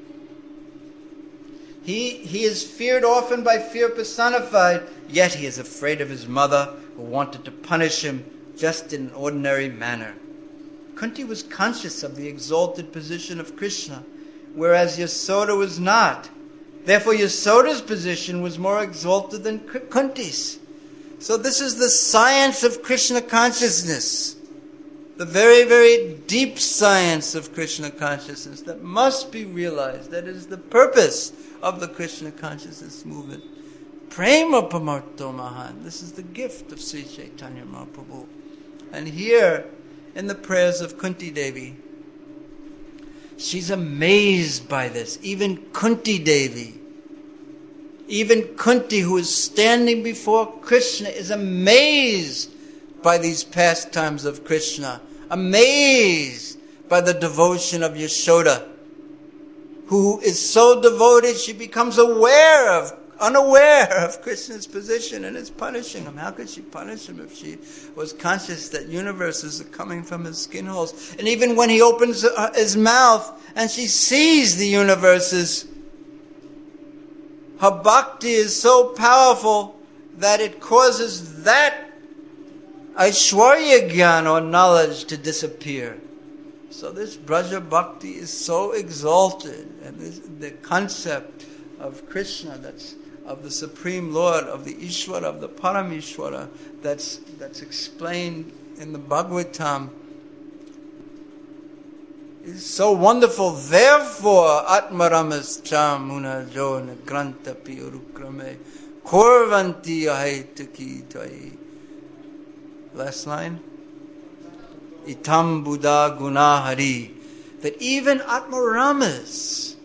He, he is feared often by fear personified, yet he is afraid of his mother, who wanted to punish him just in an ordinary manner. Kunti was conscious of the exalted position of Krishna, whereas Yasoda was not. Therefore, Yasoda's position was more exalted than Kunti's. So this is the science of Krishna consciousness, the very, very deep science of Krishna consciousness that must be realized. That is the purpose of the Krishna consciousness movement. Prema Pamarto Mahan. This is the gift of Sri Chaitanya Mahaprabhu. And here, in the prayers of Kunti Devi, she's amazed by this. Even Kunti Devi, even Kunti, who is standing before Krishna, is amazed by these pastimes of Krishna, amazed by the devotion of Yashoda, who is so devoted she becomes aware of, unaware of Krishna's position and is punishing him. How could she punish him if she was conscious that universes are coming from his skin holes? And even when he opens his mouth and she sees the universes, her bhakti is so powerful that it causes that Aishwarya Gyan, or knowledge, to disappear. So this Braja Bhakti is so exalted, and this, the concept of Krishna, that's of the Supreme Lord, of the Ishvara, of the Paramishvara, that's that's explained in the Bhagavatam, is so wonderful. Therefore, Atmaramas Chamuna Jona Granta Piurukrame Korvanti Ahaitaki Tai. Last line. Itam Buddha Gunahari. That even Atmaramas,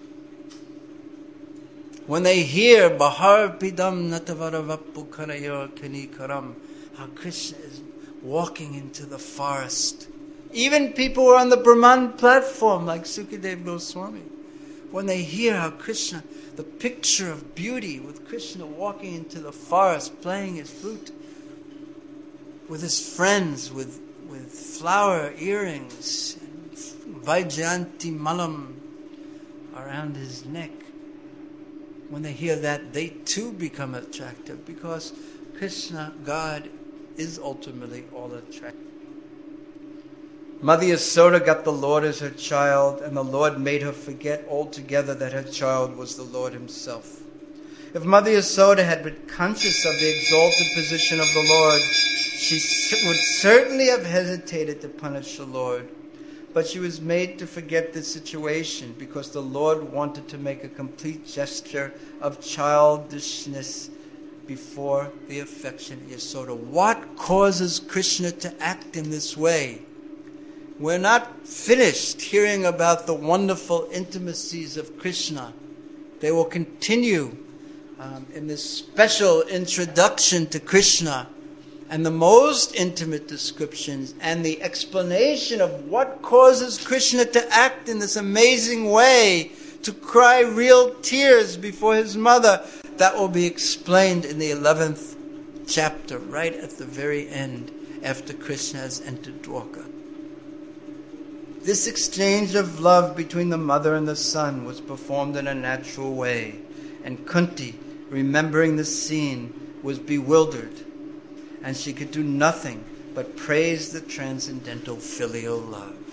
when they hear Bahar Pidam Natavaravapu Karayor Kanikaram, how Krishna is walking into the forest. Even people who are on the Brahman platform, like Sukadev Goswami, when they hear how Krishna, the picture of beauty with Krishna walking into the forest, playing his flute with his friends, with, with flower earrings, and Vaijayanti Malam around his neck. When they hear that, they too become attractive, because Krishna, God, is ultimately all attractive. Mother Yasoda got the Lord as her child, and the Lord made her forget altogether that her child was the Lord himself. If Mother Yasoda had been conscious of the exalted position of the Lord, she would certainly have hesitated to punish the Lord. But she was made to forget this situation because the Lord wanted to make a complete gesture of childishness before the affectionate Yasoda. What causes Krishna to act in this way? We're not finished hearing about the wonderful intimacies of Krishna. They will continue um, in this special introduction to Krishna, and the most intimate descriptions and the explanation of what causes Krishna to act in this amazing way, to cry real tears before his mother. That will be explained in the eleventh chapter, right at the very end, after Krishna has entered Dwarka. This exchange of love between the mother and the son was performed in a natural way, and Kunti, remembering the scene, was bewildered, and she could do nothing but praise the transcendental filial love.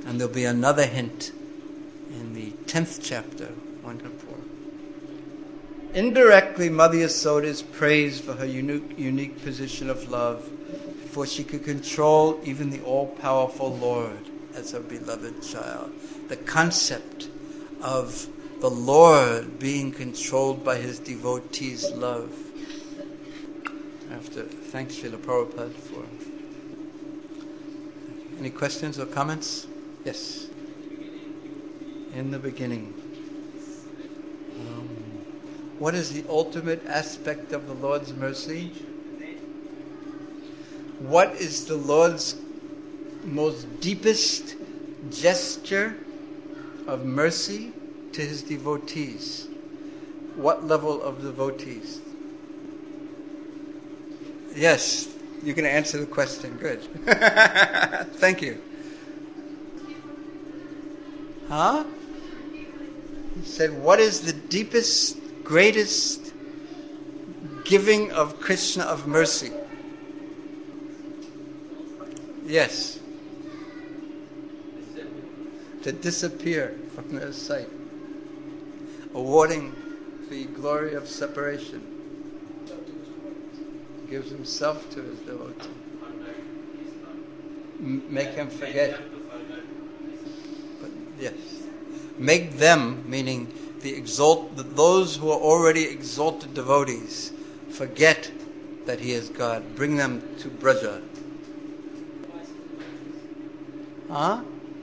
And there'll be another hint in the tenth chapter, one to four. Indirectly, Mother Yasoda is praised for her unique, unique position of love, for she could control even the all-powerful Lord as her beloved child. The concept of the Lord being controlled by his devotees' love. I have to thank Srila Prabhupada for. Any questions or comments? Yes. In the beginning. Um, what is the ultimate aspect of the Lord's mercy? What is the Lord's most deepest gesture of mercy to his devotees? What level of devotees? Yes, you can answer the question. Good. Thank you. Huh? He said, what is the deepest, greatest giving of Krishna of mercy? Yes. To disappear from their sight. Awarding the glory of separation. Gives himself to his devotee. M- make him forget. But yes. Make them, meaning the exalt, those who are already exalted devotees, forget that he is God. Bring them to Braja. Huh?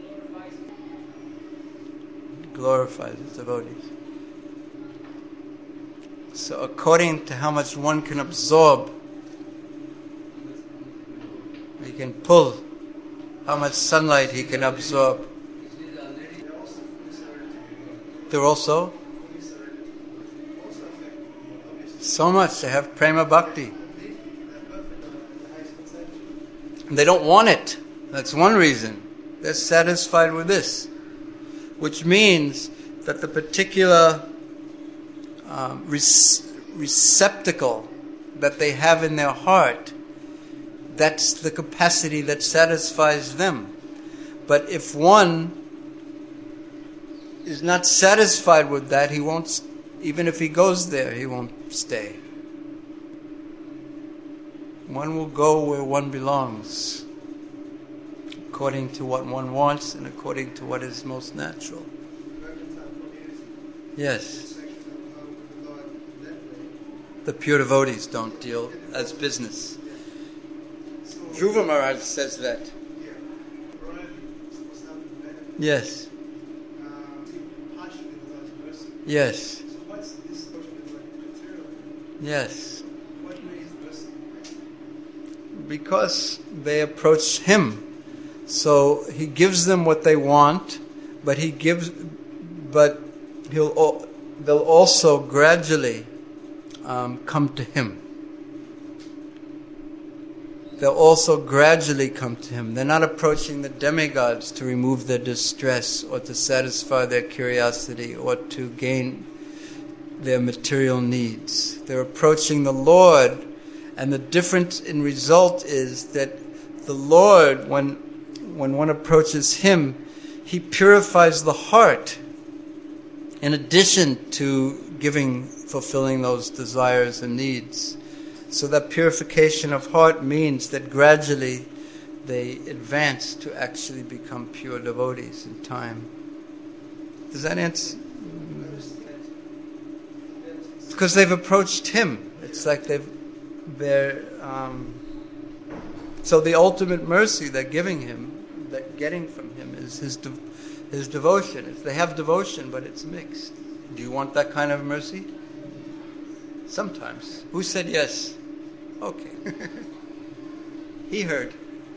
Glorifies his devotees. So according to how much one can absorb, he can pull how much sunlight he can absorb. They're also so much. They have prema bhakti. And they don't want it. That's one reason. They're satisfied with this. Which means that the particular um, receptacle that they have in their heart, that's the capacity that satisfies them. But if one is not satisfied with that, he won't, even if he goes there, he won't stay. One will go where one belongs, according to what one wants and according to what is most natural. Yes. The pure devotees don't deal as business. Dhruva Maharaj says that. Yes. Yes. Yes. Because they approach him. So he gives them what they want, but he gives, but he'll, they'll also gradually um, come to him. They'll also gradually come to him. They're not approaching the demigods to remove their distress or to satisfy their curiosity or to gain their material needs. They're approaching the Lord, and the difference in result is that the Lord, when when one approaches him, he purifies the heart in addition to giving, fulfilling those desires and needs. So that purification of heart means that gradually they advance to actually become pure devotees in time. Does that answer? Because they've approached him. It's like they've, they're, um, so the ultimate mercy they're giving him, that getting from him, is his de- his devotion. It's, they have devotion, but it's mixed. Do you want that kind of mercy? Sometimes. Who said yes? Okay. He heard.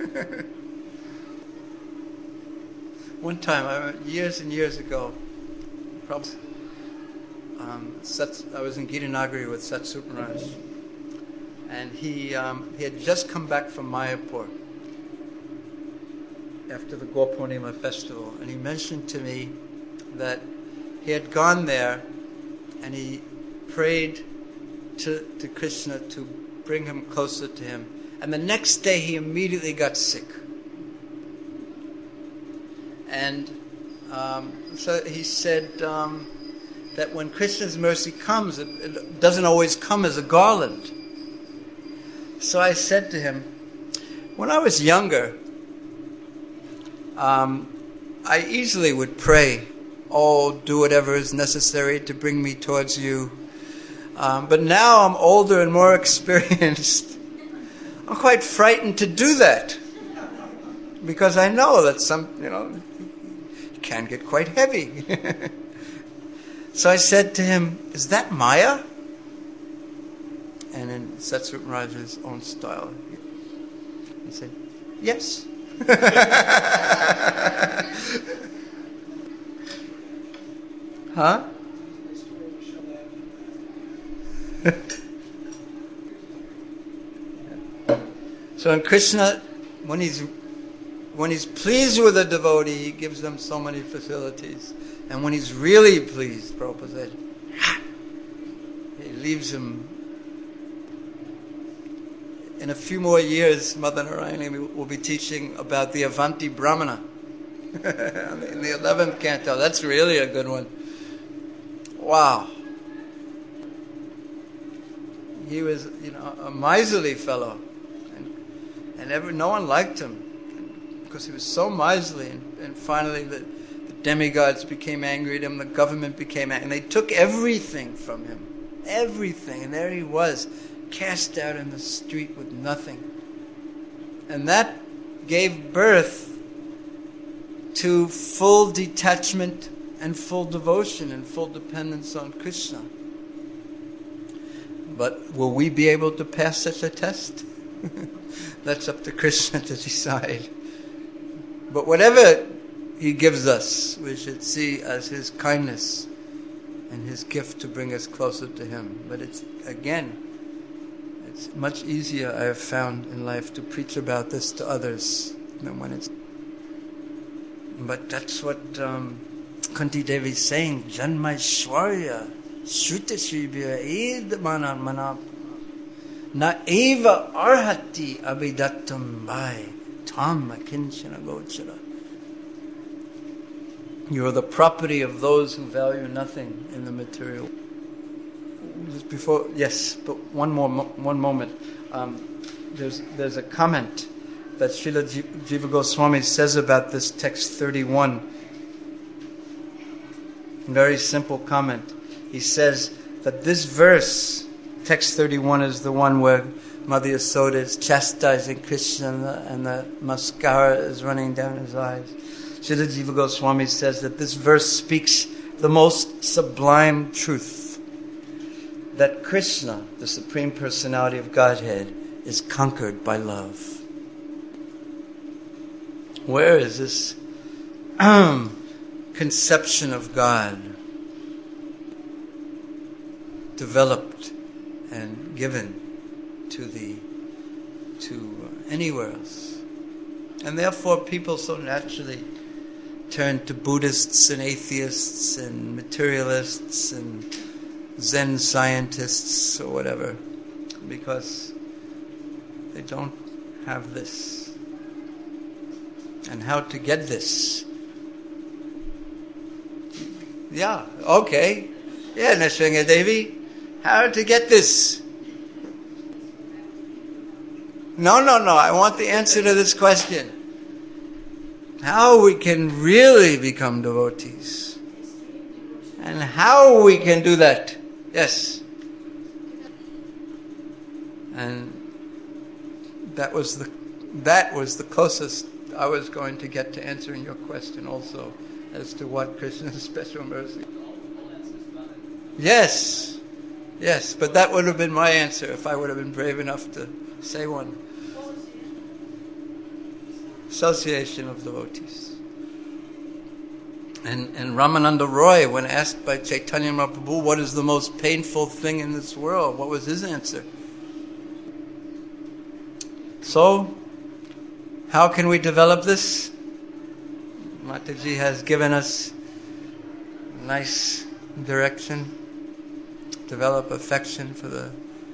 One time, I remember, years and years ago, probably, um, Sats, I was in Gitanagari with Satsut Maharaj, and he um, he had just come back from Mayapur after the Gaur Purnima festival, and he mentioned to me that he had gone there and he prayed to, to Krishna to bring him closer to him, and the next day he immediately got sick. And um, so he said um, that when Krishna's mercy comes, it, it doesn't always come as a garland. So I said to him, when I was younger, um, I easily would pray, oh, do whatever is necessary to bring me towards you. Um, but now I'm older and more experienced. I'm quite frightened to do that. Because I know that some, you know, it can get quite heavy. So I said to him, is that Maya? And in Satsrupa Maharaj's own style, he said, yes. Huh? So in Krishna, when he's when he's pleased with a devotee, he gives them so many facilities. And when he's really pleased, Prabhupada said, he leaves him. In a few more years, Mother Narayani will be teaching about the Avanti Brahmana in the eleventh canto. That's really a good one. Wow. He was, you know, a miserly fellow. And, and every, no one liked him because he was so miserly. And, and finally the, the demigods became angry at him. The government became angry. And they took everything from him. Everything. And there he was, cast out in the street with nothing. And that gave birth to full detachment and full devotion and full dependence on Krishna. But will we be able to pass such a test? That's up to Krishna to decide. But whatever he gives us, we should see as his kindness and his gift to bring us closer to him. But it's, again, it's much easier, I have found in life, to preach about this to others than when it's... But that's what um, Kunti Devi is saying, Janmaishwarya Shrutashibhya ed manan manap na eva arhati abhidattam vai tam kinchana gochara. You are the property of those who value nothing in the material. Just before, yes, but one more, one moment. Um, there's there's a comment that Srila Jiva Goswami says about this text thirty-one. Very simple comment. He says that this verse, text thirty-one, is the one where Mother Yasoda is chastising Krishna and the, and the mascara is running down his eyes. Srila Jiva Goswami says that this verse speaks the most sublime truth, that Krishna, the Supreme Personality of Godhead, is conquered by love. Where is this conception of God developed and given to the to anywhere else? And therefore people so naturally turn to Buddhists and atheists and materialists and Zen scientists or whatever, because they don't have this. And how to get this? Yeah, okay. Yeah, Nrsimha Devi. How to get this? No, no, no. I want the answer to this question. How we can really become devotees. And how we can do that. Yes. And that was the that was the closest I was going to get to answering your question also, as to what Krishna's special mercy. Yes. Yes, but that would have been my answer if I would have been brave enough to say one. Association of devotees. And, and Ramananda Roy, when asked by Chaitanya Mahaprabhu, what is the most painful thing in this world? What was his answer? So, how can we develop this? Mataji has given us nice direction. Develop affection for the...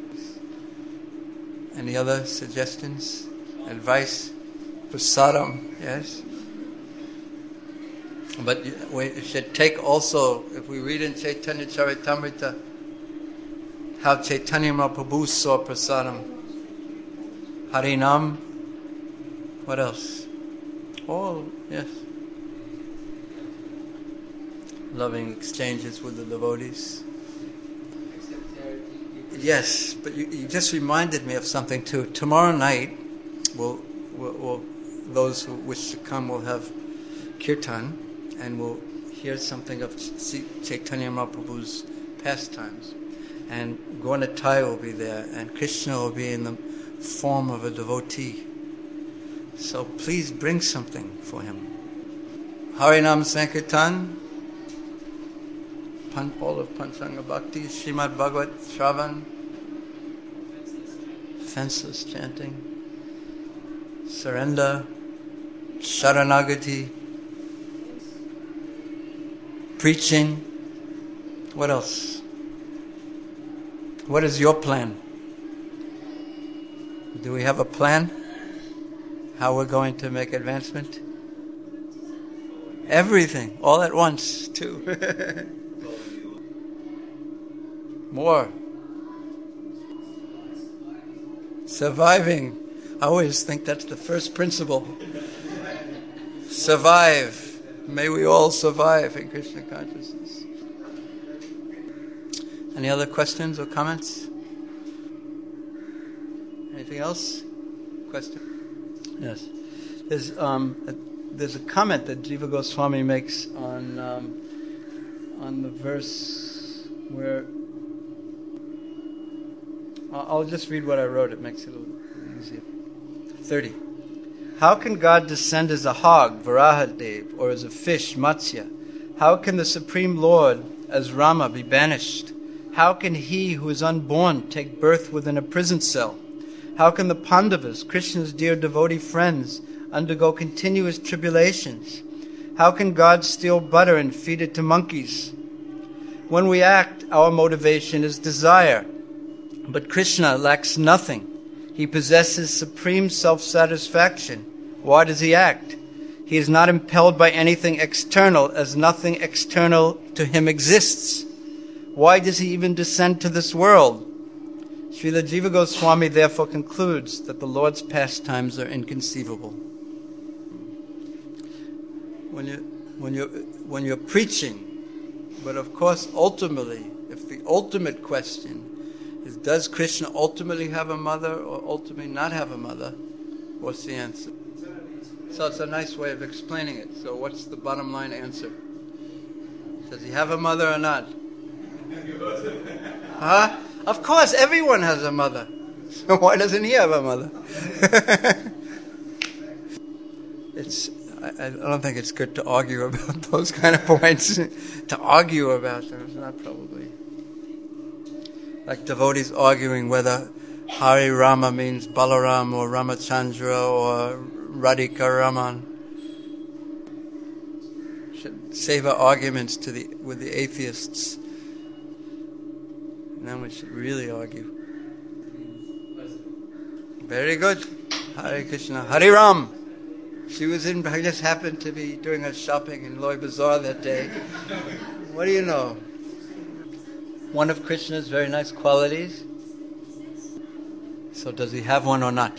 Any other suggestions? Advice? Prasadam, yes? But we should take also, if we read in Chaitanya Charitamrita, how Chaitanya Mahaprabhu saw prasadam. Harinam. What else? All, yes. Loving exchanges with the devotees. Yes, but you, you just reminded me of something too. Tomorrow night, we'll, we'll, we'll, those who wish to come will have kirtan, and we'll hear something of Chaitanya Mahaprabhu's pastimes. And Gauranitai will be there, and Krishna will be in the form of a devotee. So please bring something for him. Harinam Sankirtan, Pan, all of Panchanga Bhakti, Srimad Bhagavat Shravan, fenceless chanting, surrender, Sharanagati, preaching. What else? What is your plan? Do we have a plan? How we're going to make advancement? Everything, all at once, too. More. Surviving. I always think that's the first principle. Survive. May we all survive in Krishna consciousness. Any other questions or comments? Anything else? Question? Yes. There's um, a, there's a comment that Jiva Goswami makes on um, on the verse where I'll just read what I wrote. It makes it a little easier. thirty. How can God descend as a hog, Varahadev, or as a fish, Matsya? How can the Supreme Lord, as Rama, be banished? How can he who is unborn take birth within a prison cell? How can the Pandavas, Krishna's dear devotee friends, undergo continuous tribulations? How can God steal butter and feed it to monkeys? When we act, our motivation is desire. But Krishna lacks nothing. He possesses supreme self-satisfaction. Why does he act? He is not impelled by anything external, as nothing external to him exists. Why does he even descend to this world? Srila Jiva Goswami therefore concludes that the Lord's pastimes are inconceivable. When you when you when you're preaching, but of course ultimately, if the ultimate question is, does Krishna ultimately have a mother or ultimately not have a mother? What's the answer? So it's a nice way of explaining it. So what's the bottom line answer? Does he have a mother or not? Huh? Of course, everyone has a mother. So why doesn't he have a mother? it's. I, I don't think it's good to argue about those kind of points. To argue about them is not probably... Like devotees arguing whether Hari Rama means Balaram or Ramachandra or Radhika Raman. Should save our arguments to the with the atheists. And then we should really argue. Very good. Hare Krishna. Hari Ram. She was in, I just happened to be doing her shopping in Loy Bazaar that day. What do you know? One of Krishna's very nice qualities. So does he have one or not?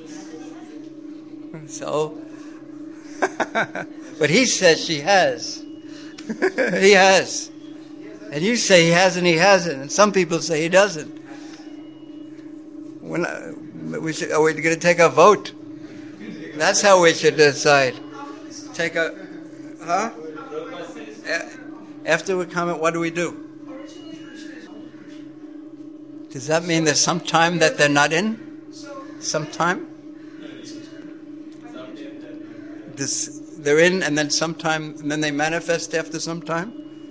So, but he says she has. He has. And you say he has and he hasn't. And some people say he doesn't. When, uh, we should, are we going to take a vote? That's how we should decide. Take a... Huh? After we comment, what do we do? Does that mean there's some time that they're not in? Some time? Does, they're in and then sometime, and then they manifest after some time?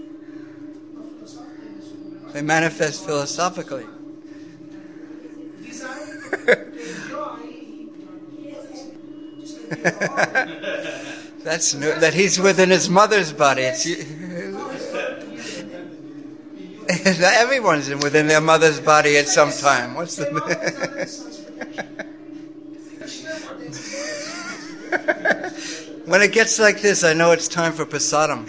They manifest philosophically. That's new, that he's within his mother's body. It's everyone's within their mother's body at some time. What's the When it gets like this, I know it's time for prasadam.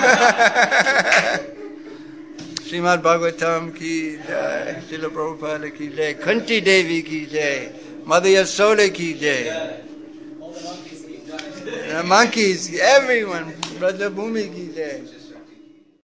Srimad Bhagavatam ki jai, Srila Prabhupada ki jai, Kunti Devi ki jai, Mother Yasoda ki jai. The monkeys, everyone, Brother Bhumi ki jai.